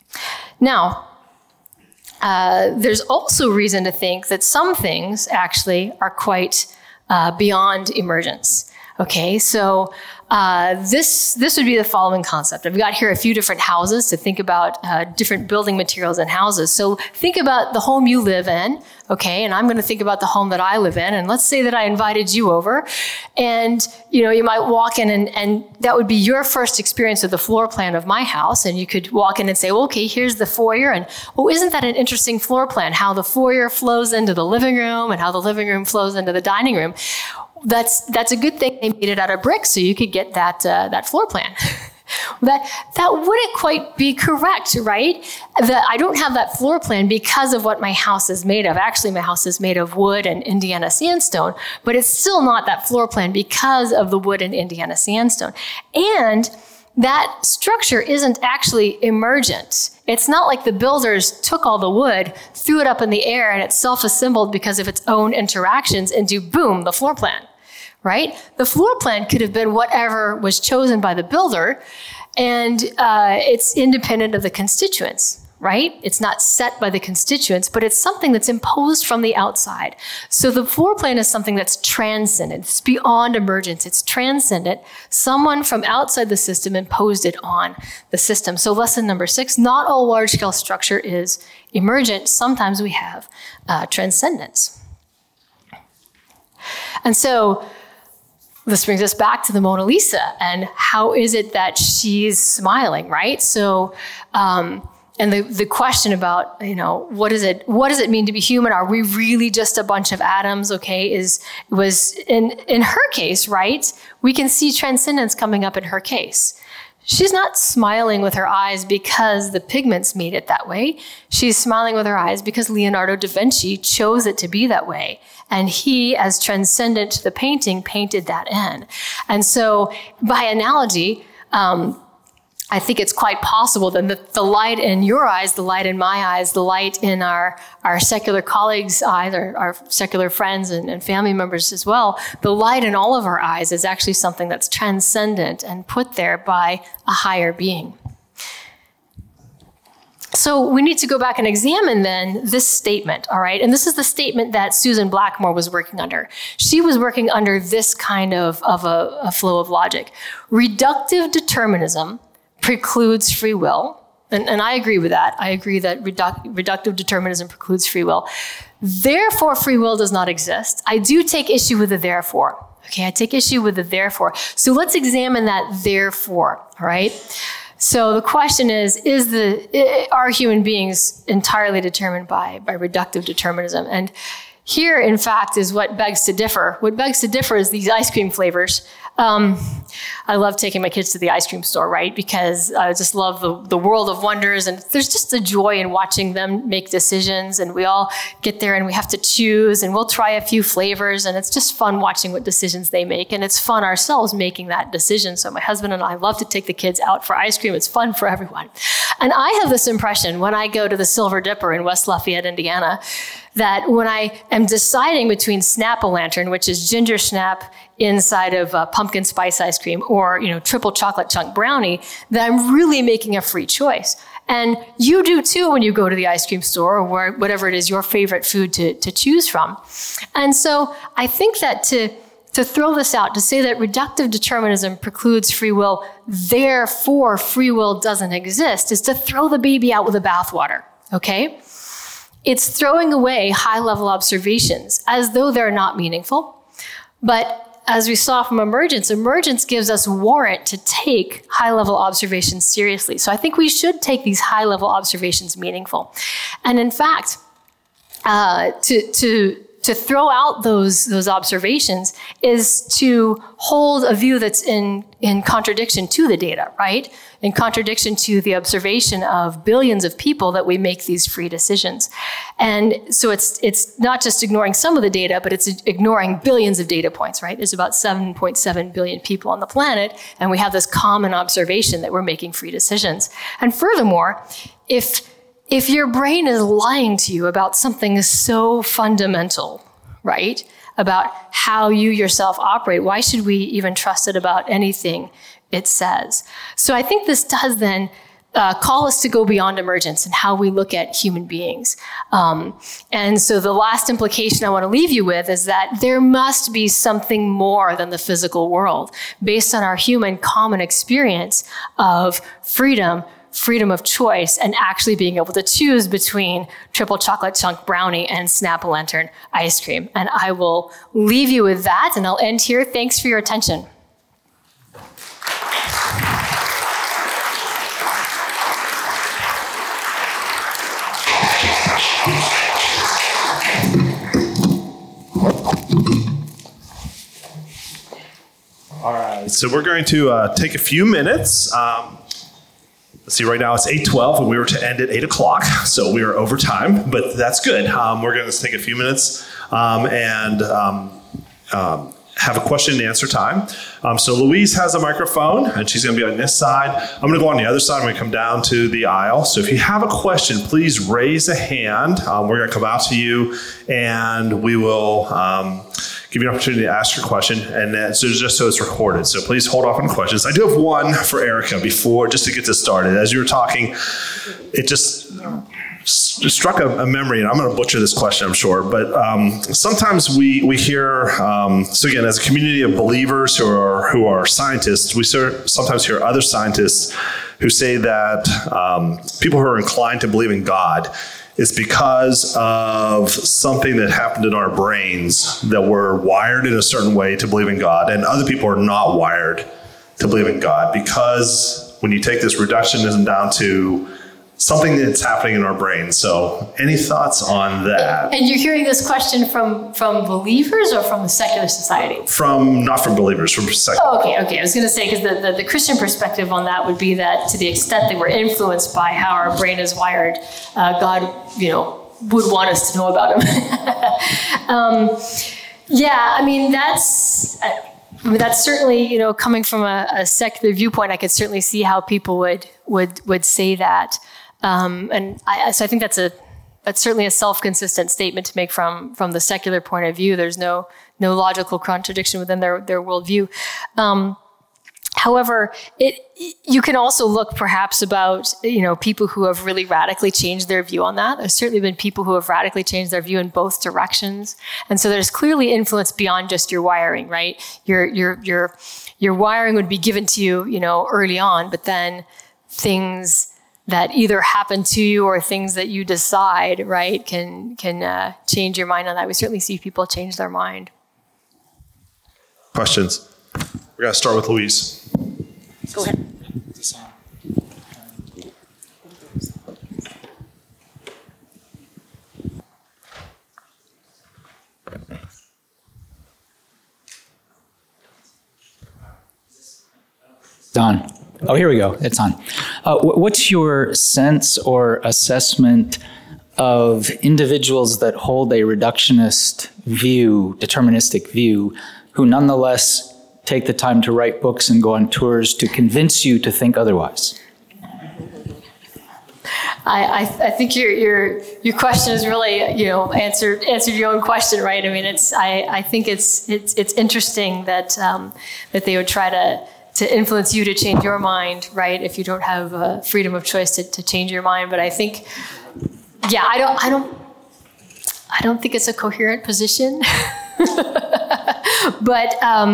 Now, there's also reason to think that some things actually are quite beyond emergence. Okay, so this would be the following concept. I've got here a few different houses to think about different building materials in houses. So think about the home you live in, okay, and I'm going to think about the home that I live in. And let's say that I invited you over, and you might walk in, and that would be your first experience of the floor plan of my house. And you could walk in and say, well, okay, here's the foyer, and isn't that an interesting floor plan? How the foyer flows into the living room, and how the living room flows into the dining room. That's a good thing they made it out of brick, so you could get that floor plan. That wouldn't quite be correct, right? I don't have that floor plan because of what my house is made of. Actually, my house is made of wood and Indiana sandstone, but it's still not that floor plan because of the wood and Indiana sandstone. And that structure isn't actually emergent. It's not like the builders took all the wood, threw it up in the air, and it self-assembled because of its own interactions into, boom, the floor plan, right? The floor plan could have been whatever was chosen by the builder, and it's independent of the constituents, right? It's not set by the constituents, but it's something that's imposed from the outside. So the floor plan is something that's transcendent. It's beyond emergence. It's transcendent. Someone from outside the system imposed it on the system. So lesson number 6, not all large-scale structure is emergent. Sometimes we have transcendence. And so this brings us back to the Mona Lisa, and how is it that she's smiling, right? So, and the question about, what does it mean to be human? Are we really just a bunch of atoms? Okay, was in her case, right? We can see transcendence coming up in her case. She's not smiling with her eyes because the pigments made it that way. She's smiling with her eyes because Leonardo da Vinci chose it to be that way. And he, as transcendent to the painting, painted that in. And so, by analogy, I think it's quite possible that the light in your eyes, the light in my eyes, the light in our secular colleagues' eyes, our secular friends and family members as well, the light in all of our eyes is actually something that's transcendent and put there by a higher being. So we need to go back and examine then this statement, all right? And this is the statement that Susan Blackmore was working under. She was working under this kind of a flow of logic. Reductive determinism precludes free will. And I agree with that. I agree that reductive determinism precludes free will. Therefore, free will does not exist. I do take issue with the therefore. Okay, I take issue with the therefore. So let's examine that therefore, all right? So the question is are human beings entirely determined by reductive determinism? And here, in fact, is what begs to differ. What begs to differ is these ice cream flavors. I love taking my kids to the ice cream store, right? Because I just love the world of wonders, and there's just a joy in watching them make decisions, and we all get there and we have to choose, and we'll try a few flavors, and it's just fun watching what decisions they make, and it's fun ourselves making that decision. So my husband and I love to take the kids out for ice cream. It's fun for everyone. And I have this impression when I go to the Silver Dipper in West Lafayette, Indiana, that when I am deciding between Snap-a-Lantern, which is ginger snap inside of pumpkin spice ice cream, or triple chocolate chunk brownie, that I'm really making a free choice. And you do too when you go to the ice cream store, or whatever it is your favorite food to choose from. And so I think that to throw this out, to say that reductive determinism precludes free will, therefore free will doesn't exist, is to throw the baby out with the bathwater, okay? It's throwing away high-level observations as though they're not meaningful. But as we saw from emergence gives us warrant to take high-level observations seriously. So I think we should take these high-level observations meaningful. And in fact, to throw out those observations is to hold a view that's in contradiction to the data, right? In contradiction to the observation of billions of people that we make these free decisions. And so it's not just ignoring some of the data, but it's ignoring billions of data points, right? There's about 7.7 billion people on the planet, and we have this common observation that we're making free decisions. And furthermore, if your brain is lying to you about something so fundamental, right, about how you yourself operate, why should we even trust it about anything it says? So I think this does then call us to go beyond emergence and how we look at human beings. And so the last implication I want to leave you with is that there must be something more than the physical world based on our human common experience of freedom of choice, and actually being able to choose between triple chocolate chunk brownie and Snap-a-Lantern ice cream. And I will leave you with that, and I'll end here. Thanks for your attention. All right, so we're going to take a few minutes. Let's see, right now it's 8:12, and we were to end at 8 o'clock, so we are over time, but that's good. We're going to take a few minutes and have a question and answer time. So Louise has a microphone, and she's going to be on this side. I'm going to go on the other side when we come down to the aisle. So if you have a question, please raise a hand. We're going to come out to you, and we will give you an opportunity to ask your question, and then, so just so it's recorded. So please hold off on questions. I do have one for Erica before, just to get this started. As you were talking, it just struck a memory, and I'm going to butcher this question, I'm sure, but sometimes we hear, so again, as a community of believers who are scientists, we sometimes hear other scientists who say that people who are inclined to believe in God is because of something that happened in our brains, that we're wired in a certain way to believe in God, and other people are not wired to believe in God, because when you take this reductionism down to something that's happening in our brains. So any thoughts on that? And you're hearing this question from believers or from the secular society? Not from believers, from secular. Oh, okay. I was going to say, because the Christian perspective on that would be that to the extent that we're influenced by how our brain is wired, God, would want us to know about him. That's certainly, coming from a secular viewpoint, I could certainly see how people would say that. So I think that's certainly a self-consistent statement to make from the secular point of view. There's no logical contradiction within their worldview. However, you can also look perhaps about, people who have really radically changed their view on that. There's certainly been people who have radically changed their view in both directions. And so there's clearly influence beyond just your wiring, right? Your wiring would be given to you, early on, but then things that either happen to you or things that you decide, right, can change your mind on that. We certainly see people change their mind. Questions? We're going to start with Louise. Go ahead. On. Oh, here we go. It's on. What's your sense or assessment of individuals that hold a reductionist view, deterministic view, who nonetheless take the time to write books and go on tours to convince you to think otherwise? I think your question is really answered your own question, right? I mean, I think it's interesting that they would try to influence you to change your mind, right? If you don't have freedom of choice to change your mind. But I think, I don't think it's a coherent position. but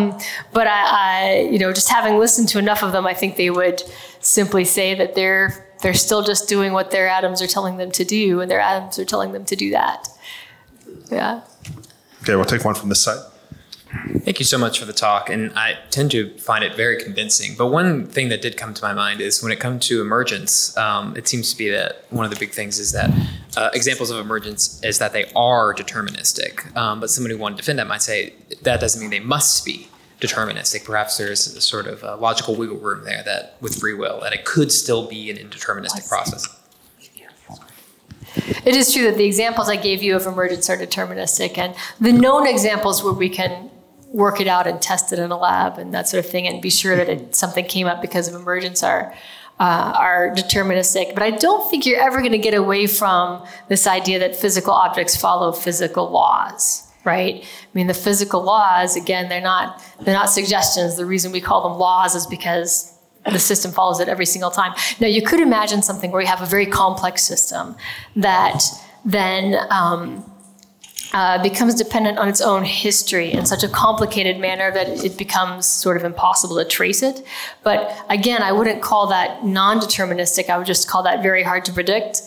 I just having listened to enough of them, I think they would simply say that they're still just doing what their atoms are telling them to do, and their atoms are telling them to do that. Yeah. Okay, we'll take one from this side. Thank you so much for the talk, and I tend to find it very convincing. But one thing that did come to my mind is when it comes to emergence, it seems to be that one of the big things is that examples of emergence is that they are deterministic. But somebody who wanted to defend that might say that doesn't mean they must be deterministic. Perhaps there's a sort of logical wiggle room there that with free will, that it could still be an indeterministic process. It is true that the examples I gave you of emergence are deterministic, and the known examples where we can work it out and test it in a lab and that sort of thing and be sure that something came up because of emergence are deterministic. But I don't think you're ever going to get away from this idea that physical objects follow physical laws, right? I mean, the physical laws, again, they're not suggestions. The reason we call them laws is because the system follows it every single time. Now, you could imagine something where you have a very complex system that then becomes dependent on its own history in such a complicated manner that it becomes sort of impossible to trace it. But again, I wouldn't call that non-deterministic. I would just call that very hard to predict.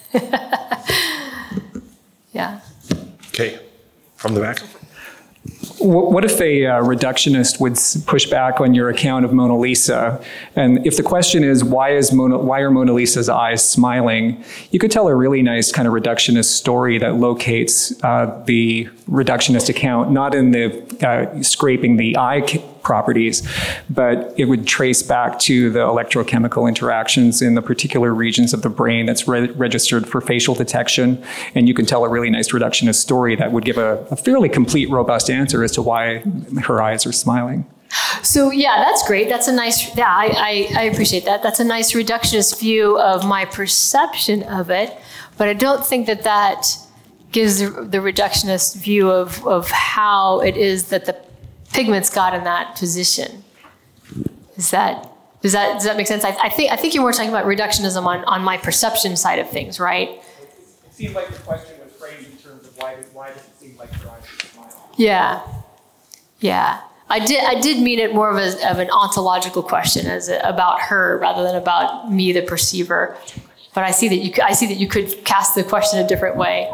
Yeah. Okay, from the back. What if a reductionist would push back on your account of Mona Lisa? And if the question is, why are Mona Lisa's eyes smiling? You could tell a really nice kind of reductionist story that locates the reductionist account, not in the scraping the eye properties, but it would trace back to the electrochemical interactions in the particular regions of the brain that's registered for facial detection. And you can tell a really nice reductionist story that would give a fairly complete, robust answer as to why her eyes are smiling. So yeah, that's great. That's a nice, yeah, I appreciate that. That's a nice reductionist view of my perception of it, but I don't think that gives the reductionist view of how it is that the pigments got in that position. Does that make sense? I think you're more talking about reductionism on my perception side of things, right? It seemed like the question was framed in terms of why does it seem like your eyes are smiling? Yeah. I did mean it more of an ontological question about her rather than about me, the perceiver. But I see that you could cast the question a different way.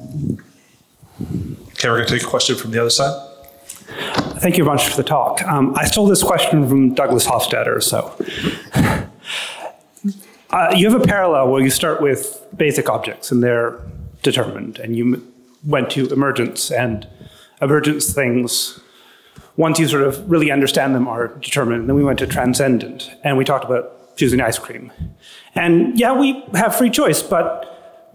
Okay, we're going to take a question from the other side. Thank you very much for the talk. I stole this question from Douglas Hofstadter. So, you have a parallel where you start with basic objects and they're determined, and you went to emergence, and emergence things, once you sort of really understand them, are determined. And then we went to transcendent, and we talked about choosing ice cream. And yeah, we have free choice, but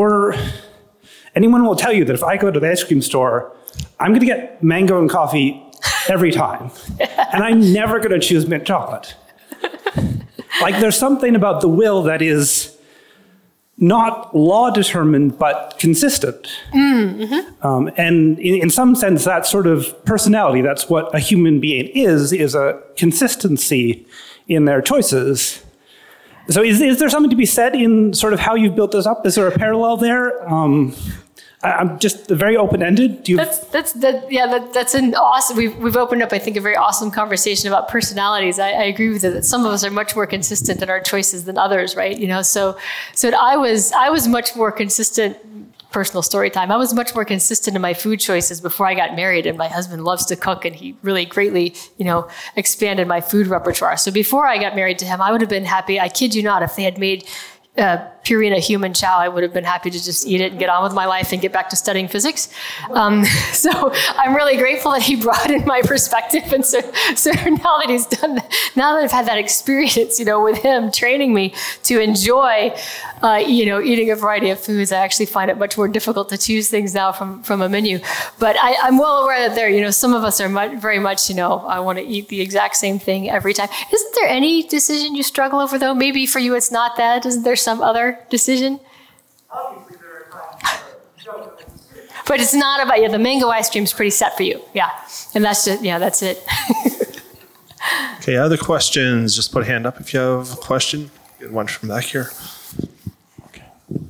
anyone will tell you that if I go to the ice cream store, I'm going to get mango and coffee every time. And I'm never going to choose mint chocolate. Like, there's something about the will that is not law determined, but consistent. Mm-hmm. And in some sense, that sort of personality, that's what a human being is a consistency in their choices. So is there something to be said in sort of how you've built this up? Is there a parallel there? I'm just very open-ended. That's an awesome. We've opened up, I think, a very awesome conversation about personalities. I agree with it that some of us are much more consistent in our choices than others, right? So I was much more consistent. Personal story time. I was much more consistent in my food choices before I got married, and my husband loves to cook, and he really greatly, expanded my food repertoire. So before I got married to him, I would have been happy. I kid you not, if they had made Purina human chow, I would have been happy to just eat it and get on with my life and get back to studying physics. So I'm really grateful that he brought in my perspective. And so now that he's done that, now that I've had that experience, with him training me to enjoy, eating a variety of foods, I actually find it much more difficult to choose things now from a menu. But I'm well aware that some of us are very much, I want to eat the exact same thing every time. Isn't there any decision you struggle over, though? Maybe for you it's not that. Isn't there some other decision? Obviously, there are times. But it's not about, the mango ice cream is pretty set for you. Yeah. And that's it. Okay, other questions? Just put a hand up if you have a question. Get one from back here. Okay.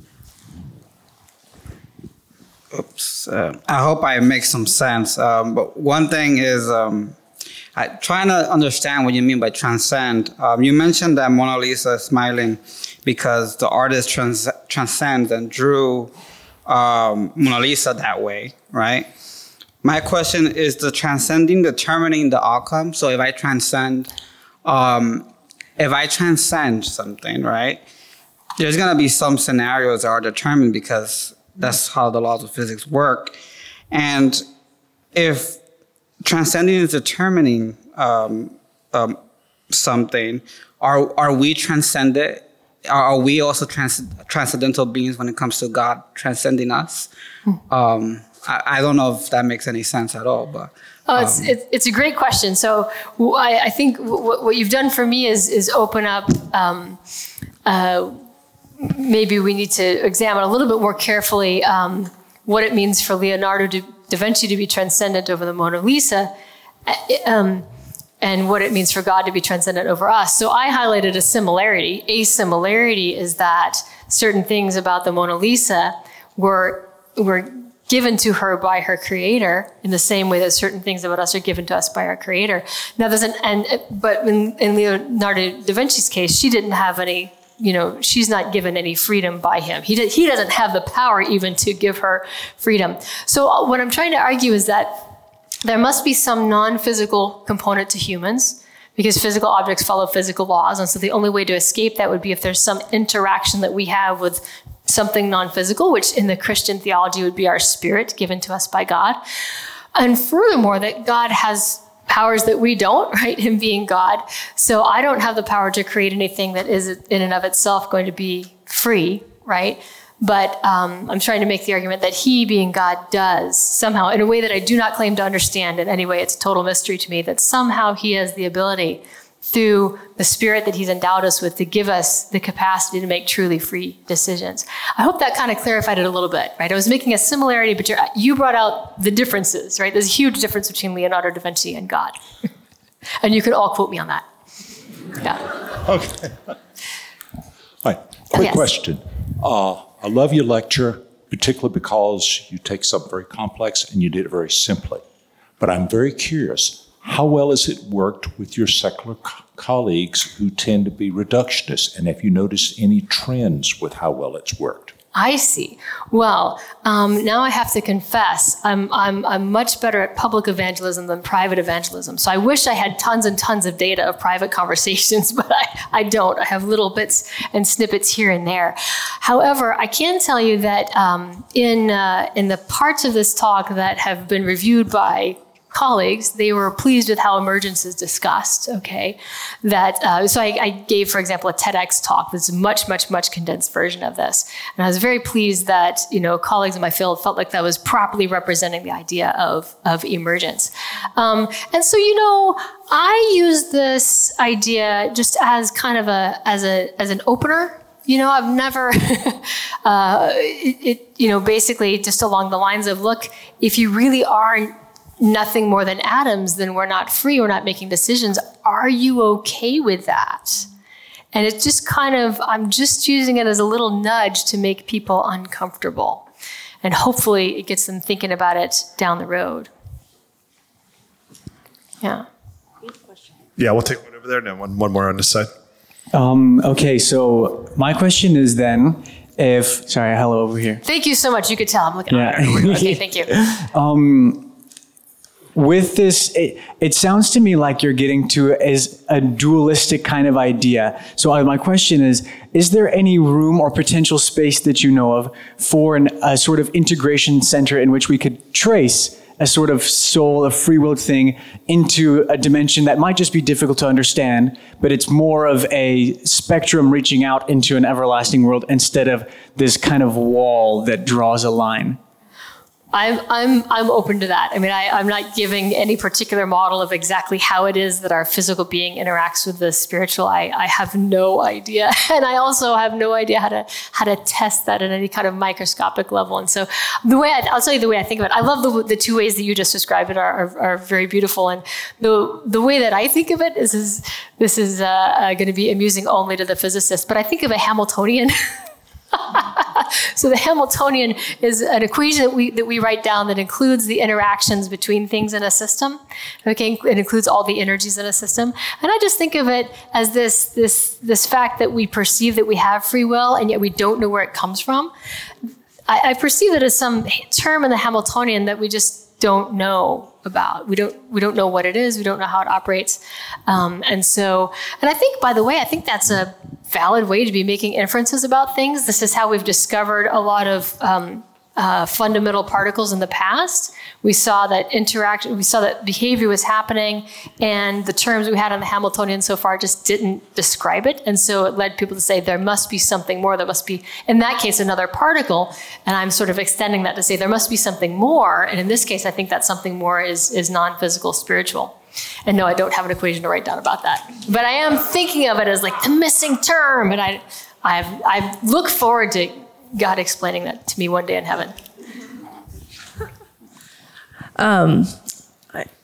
Oops. I hope I make some sense. But one thing is, I'm trying to understand what you mean by transcend. You mentioned that Mona Lisa is smiling because the artist transcends and drew Mona Lisa that way, right? My question is, the transcending determining the outcome? So if I transcend something, right, there's going to be some scenarios that are determined because that's how the laws of physics work. And if transcending is determining something, are we transcended? Are we also transcendental beings when it comes to God transcending us? I don't know if that makes any sense at all, but it's a great question. So I think what you've done for me is open up. Maybe we need to examine a little bit more carefully what it means for Leonardo da Vinci to be transcendent over the Mona Lisa. And and what it means for God to be transcendent over us. So I highlighted a similarity. A similarity is that certain things about the Mona Lisa were given to her by her creator in the same way that certain things about us are given to us by our creator. Now, but in Leonardo da Vinci's case, she didn't have any, she's not given any freedom by him. He doesn't have the power even to give her freedom. So what I'm trying to argue is that there must be some non-physical component to humans, because physical objects follow physical laws. And so the only way to escape that would be if there's some interaction that we have with something non-physical, which in the Christian theology would be our spirit given to us by God. And furthermore, that God has powers that we don't, right? Him being God. So I don't have the power to create anything that is in and of itself going to be free, right? But I'm trying to make the argument that he, being God, does somehow, in a way that I do not claim to understand in any way, it's a total mystery to me, that somehow he has the ability through the spirit that he's endowed us with to give us the capacity to make truly free decisions. I hope that kind of clarified it a little bit, right? I was making a similarity, but you brought out the differences, right? There's a huge difference between Leonardo da Vinci and God. And you can all quote me on that. Yeah. Okay. All right. Quick question. I love your lecture, particularly because you take something very complex and you did it very simply. But I'm very curious. How well has it worked with your secular colleagues who tend to be reductionists? And have you noticed any trends with how well it's worked? I see. Well, now I have to confess, I'm much better at public evangelism than private evangelism. So I wish I had tons and tons of data of private conversations, but I don't. I have little bits and snippets here and there. However, I can tell you that in the parts of this talk that have been reviewed by colleagues, they were pleased with how emergence is discussed, okay? So I gave, for example, a TEDx talk that's a much, much, much condensed version of this. And I was very pleased that, colleagues in my field felt like that was properly representing the idea of emergence. And so, I use this idea just as kind of as an opener. I've never, basically just along the lines of, look, if you really are nothing more than atoms, then we're not free, we're not making decisions. Are you okay with that? And it's just I'm just using it as a little nudge to make people uncomfortable. And hopefully it gets them thinking about it down the road. Yeah. Yeah, we'll take one over there and then one more on this side. Okay, so my question is then, hello over here. Thank you so much. You could tell I'm looking at it. Okay, thank you. With this, it sounds to me like you're getting to is a dualistic kind of idea. So my question is there any room or potential space that you know of for a sort of integration center in which we could trace a sort of soul, a free-willed thing into a dimension that might just be difficult to understand, but it's more of a spectrum reaching out into an everlasting world instead of this kind of wall that draws a line? I'm open to that. I mean, I'm not giving any particular model of exactly how it is that our physical being interacts with the spiritual. I have no idea, and I also have no idea how to test that at any kind of microscopic level. And so, I'll tell you the way I think of it. I love the two ways that you just described it are very beautiful. And the way that I think of it is going to be amusing only to the physicists, but I think of a Hamiltonian. So the Hamiltonian is an equation that we write down that includes the interactions between things in a system. Okay, it includes all the energies in a system, and I just think of it as this fact that we perceive that we have free will, and yet we don't know where it comes from. I perceive it as some term in the Hamiltonian that we just don't know about. We don't know what it is. We don't know how it operates, and I think, by the way, I think that's a valid way to be making inferences about things. This is how we've discovered a lot of fundamental particles in the past. We saw that behavior was happening, and the terms we had in the Hamiltonian so far just didn't describe it. And so it led people to say there must be something more. There must be, in that case, another particle. And I'm sort of extending that to say there must be something more. And in this case, I think that something more is non-physical, spiritual. And no, I don't have an equation to write down about that. But I am thinking of it as like the missing term. And I look forward to God explaining that to me one day in heaven.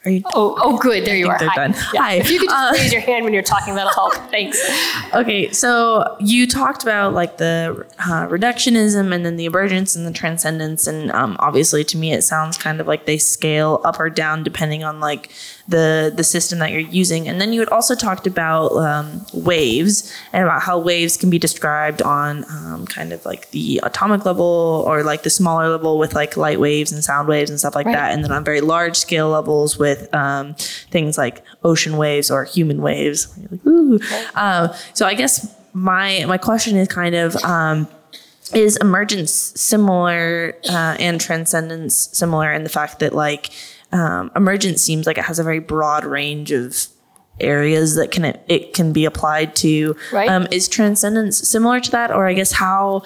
Are you? Oh, good. There you are. They're Hi. done. Yeah. Hi. If you could just raise your hand when you're talking, that'll help. Thanks. Okay, so you talked about like the reductionism and then the emergence and the transcendence, and obviously to me it sounds kind of like they scale up or down depending on like the system that you're using. And then you had also talked about waves and about how waves can be described on kind of like the atomic level or like the smaller level with like light waves and sound waves and stuff like that, and then on very large scale levels with things like ocean waves or human waves. Like, ooh. So I guess my question is kind of, is emergence similar and transcendence similar in the fact that like emergence seems like it has a very broad range of areas that it can be applied to. Right. Is transcendence similar to that, or I guess how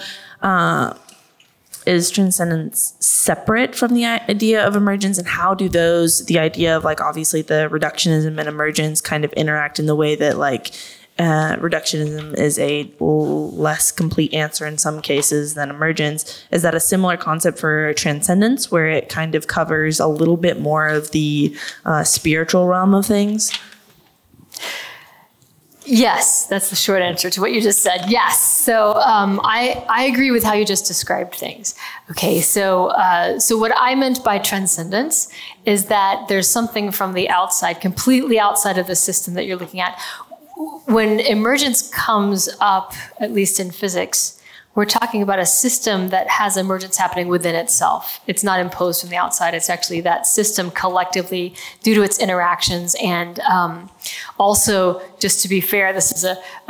is transcendence separate from the idea of emergence, and how do the idea of like obviously the reductionism and emergence kind of interact in the way that like reductionism is a less complete answer in some cases than emergence? Is that a similar concept for transcendence where it kind of covers a little bit more of the spiritual realm of things? Yes, that's the short answer to what you just said. Yes. So I agree with how you just described things. Okay, so what I meant by transcendence is that there's something from the outside, completely outside of the system that you're looking at. When emergence comes up, at least in physics, we're talking about a system that has emergence happening within itself. It's not imposed from the outside. It's actually that system collectively due to its interactions. And also, just to be fair, this is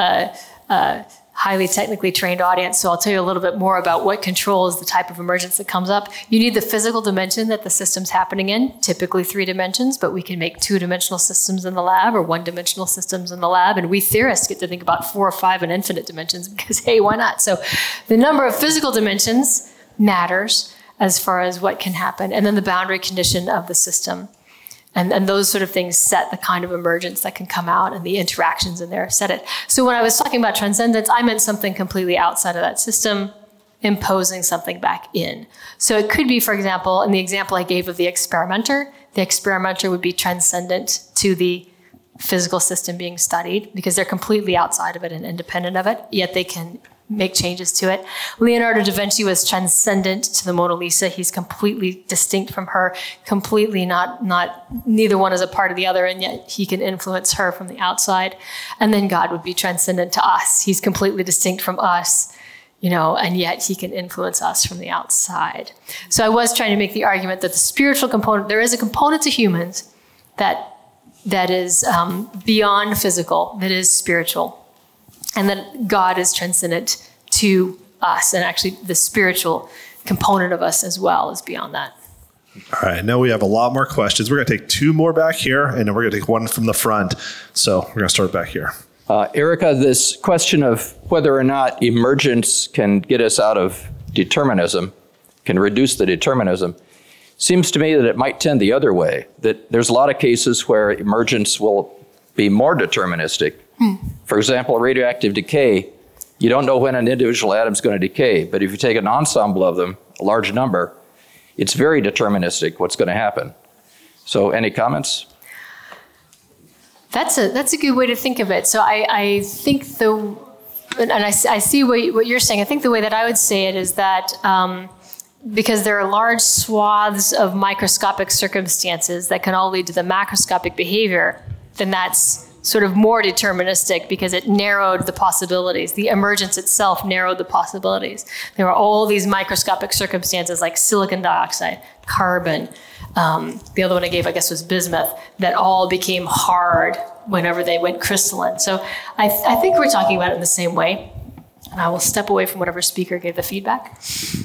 a highly technically trained audience, so I'll tell you a little bit more about what controls the type of emergence that comes up. You need the physical dimension that the system's happening in, typically 3 dimensions, but we can make 2-dimensional systems in the lab or 1-dimensional systems in the lab, and we theorists get to think about 4 or 5 and infinite dimensions because, hey, why not? So the number of physical dimensions matters as far as what can happen, and then the boundary condition of the system. And those sort of things set the kind of emergence that can come out, and the interactions in there set it. So when I was talking about transcendence, I meant something completely outside of that system, imposing something back in. So it could be, for example, in the example I gave of the experimenter would be transcendent to the physical system being studied because they're completely outside of it and independent of it, yet they can make changes to it. Leonardo da Vinci was transcendent to the Mona Lisa. He's completely distinct from her, completely neither one is a part of the other, and yet he can influence her from the outside. And then God would be transcendent to us. He's completely distinct from us, and yet he can influence us from the outside. So I was trying to make the argument that the spiritual component, there is a component to humans that is beyond physical, that is spiritual. And that God is transcendent to us, and actually the spiritual component of us as well is beyond that. All right, now we have a lot more questions. We're going to take 2 more back here, and then we're going to take 1 from the front. So we're going to start back here. Erica, this question of whether or not emergence can get us out of determinism, can reduce the determinism, seems to me that it might tend the other way, that there's a lot of cases where emergence will be more deterministic. For example, radioactive decay, you don't know when an individual atom is going to decay, but if you take an ensemble of them, a large number, it's very deterministic what's going to happen. So any comments? That's a good way to think of it. So I think I see what you're saying. I think the way that I would say it is that because there are large swaths of microscopic circumstances that can all lead to the macroscopic behavior, then that's sort of more deterministic because it narrowed the possibilities. The emergence itself narrowed the possibilities. There were all these microscopic circumstances like silicon dioxide, carbon. The other one I gave, I guess, was bismuth, that all became hard whenever they went crystalline. So I think we're talking about it in the same way. And I will step away from whatever speaker gave the feedback.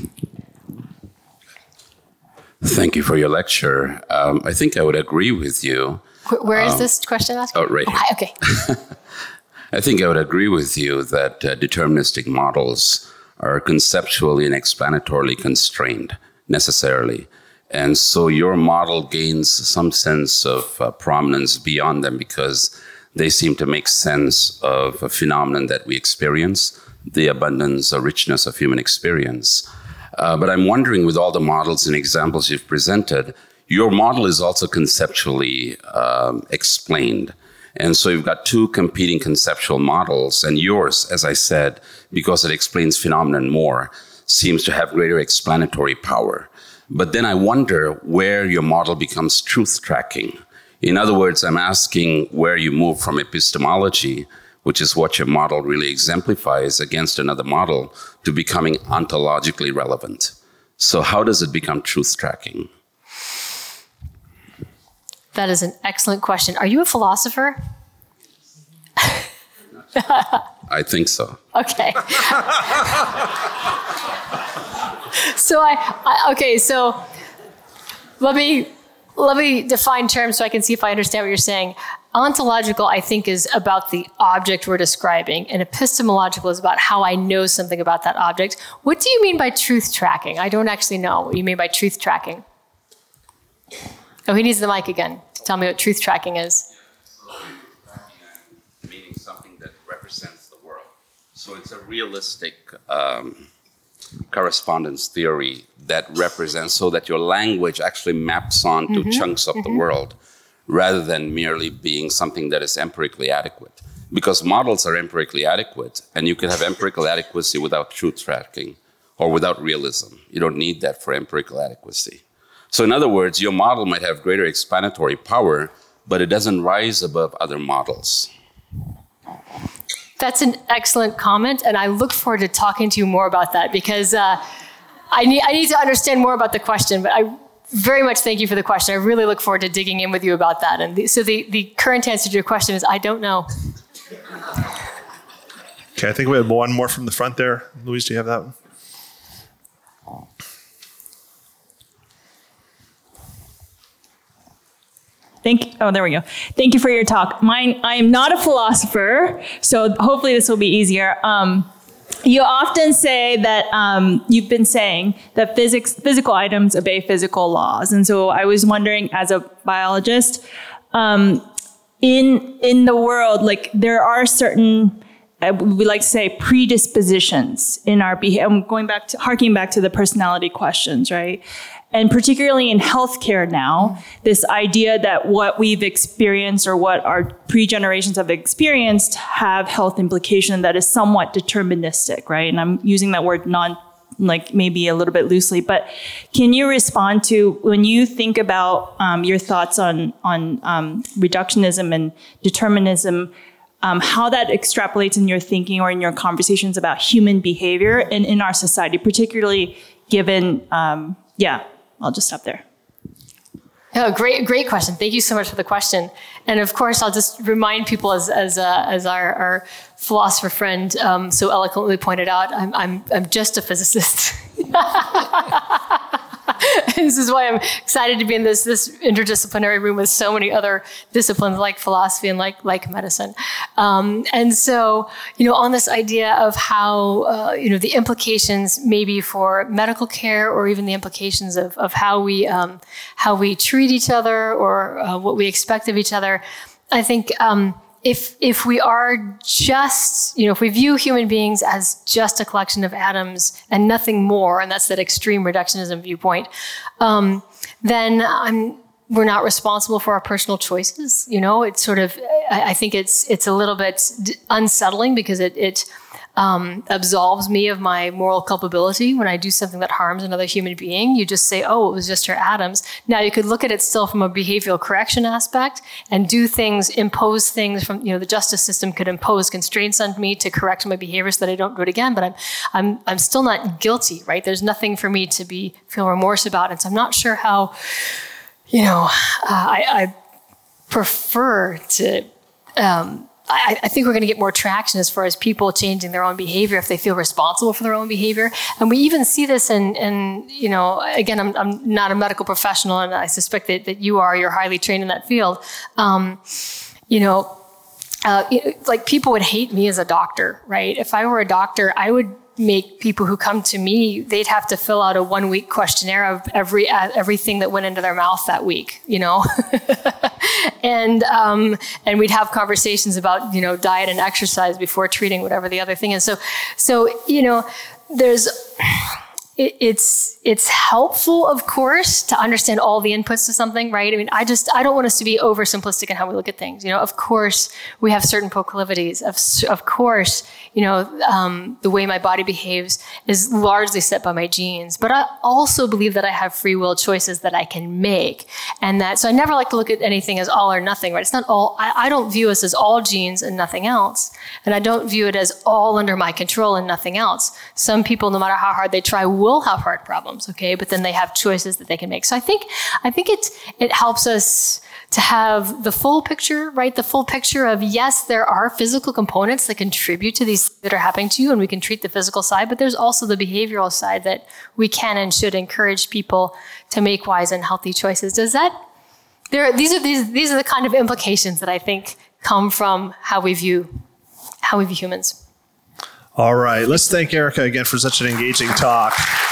Thank you for your lecture. I think I would agree with you. Where is this question asked? Oh, right here. Okay. I think I would agree with you that deterministic models are conceptually and explanatorily constrained, necessarily. And so your model gains some sense of prominence beyond them because they seem to make sense of a phenomenon that we experience, the abundance or richness of human experience. But I'm wondering, with all the models and examples you've presented, your model is also conceptually explained. And so you've got two competing conceptual models, and yours, as I said, because it explains phenomenon more, seems to have greater explanatory power. But then I wonder where your model becomes truth tracking. In other words, I'm asking where you move from epistemology, which is what your model really exemplifies, against another model, to becoming ontologically relevant. So how does it become truth tracking? That is an excellent question. Are you a philosopher? I think so. Okay. So so let me define terms so I can see if I understand what you're saying. Ontological, I think, is about the object we're describing, and epistemological is about how I know something about that object. What do you mean by truth tracking? I don't actually know what you mean by truth tracking. Oh, he needs the mic again. Tell me what truth tracking is. Meaning something that represents the world. So it's a realistic correspondence theory that represents, so that your language actually maps onto chunks of the world, rather than merely being something that is empirically adequate. Because models are empirically adequate, and you can have empirical adequacy without truth tracking or without realism. You don't need that for empirical adequacy. So in other words, your model might have greater explanatory power, but it doesn't rise above other models. That's an excellent comment, and I look forward to talking to you more about that, because I need to understand more about the question, but I very much thank you for the question. I really look forward to digging in with you about that. And so the current answer to your question is, I don't know. Okay, I think we have one more from the front there. Louise, do you have that one? There we go. Thank you for your talk. I am not a philosopher, so hopefully this will be easier. You often say that, you've been saying that physical items obey physical laws. And so I was wondering, as a biologist, in the world, like there are certain, we like to say, predispositions in our behavior. I'm harking back to the personality questions, right? And particularly in healthcare now, this idea that what we've experienced or what our pre-generations have experienced have health implication that is somewhat deterministic, right? And I'm using that word maybe a little bit loosely, but can you respond to, when you think about your thoughts on reductionism and determinism, how that extrapolates in your thinking or in your conversations about human behavior and in our society, particularly given, I'll just stop there. Oh, great question. Thank you so much for the question. And of course, I'll just remind people, as our philosopher friend so eloquently pointed out, I'm just a physicist. This is why I'm excited to be in this interdisciplinary room with so many other disciplines like philosophy and like medicine. And so, on this idea of how, the implications maybe for medical care, or even the implications of how we treat each other, or what we expect of each other, I think if we are just, if we view human beings as just a collection of atoms and nothing more, and that's that extreme reductionism viewpoint, then we're not responsible for our personal choices. It's sort of, I think it's a little bit unsettling, because it absolves me of my moral culpability when I do something that harms another human being. You just say, oh, it was just your atoms. Now you could look at it still from a behavioral correction aspect and do things, impose things from, the justice system could impose constraints on me to correct my behavior so that I don't do it again. But I'm still not guilty, right? There's nothing for me to feel remorse about. And so I'm not sure how, I prefer to, I think we're going to get more traction as far as people changing their own behavior if they feel responsible for their own behavior. And we even see this in again, I'm not a medical professional, and I suspect that you're highly trained in that field. Like people would hate me as a doctor, right? If I were a doctor, I would make people who come to me, they'd have to fill out a 1-week questionnaire of everything that went into their mouth that week, and we'd have conversations about, diet and exercise before treating whatever the other thing is. So, there's, it's helpful, of course, to understand all the inputs to something, right? I mean, I don't want us to be oversimplistic in how we look at things. Of course, we have certain proclivities. Of course, the way my body behaves is largely set by my genes. But I also believe that I have free will choices that I can make, so I never like to look at anything as all or nothing, right? It's not all. I don't view us as all genes and nothing else, and I don't view it as all under my control and nothing else. Some people, no matter how hard they try, will have heart problems, okay? But then they have choices that they can make. So I think it helps us to have the full picture, right? The full picture of, yes, there are physical components that contribute to these that are happening to you, and we can treat the physical side, but there's also the behavioral side that we can and should encourage people to make wise and healthy choices. These are the kind of implications that I think come from how we view humans. All right. Let's thank Erica again for such an engaging talk.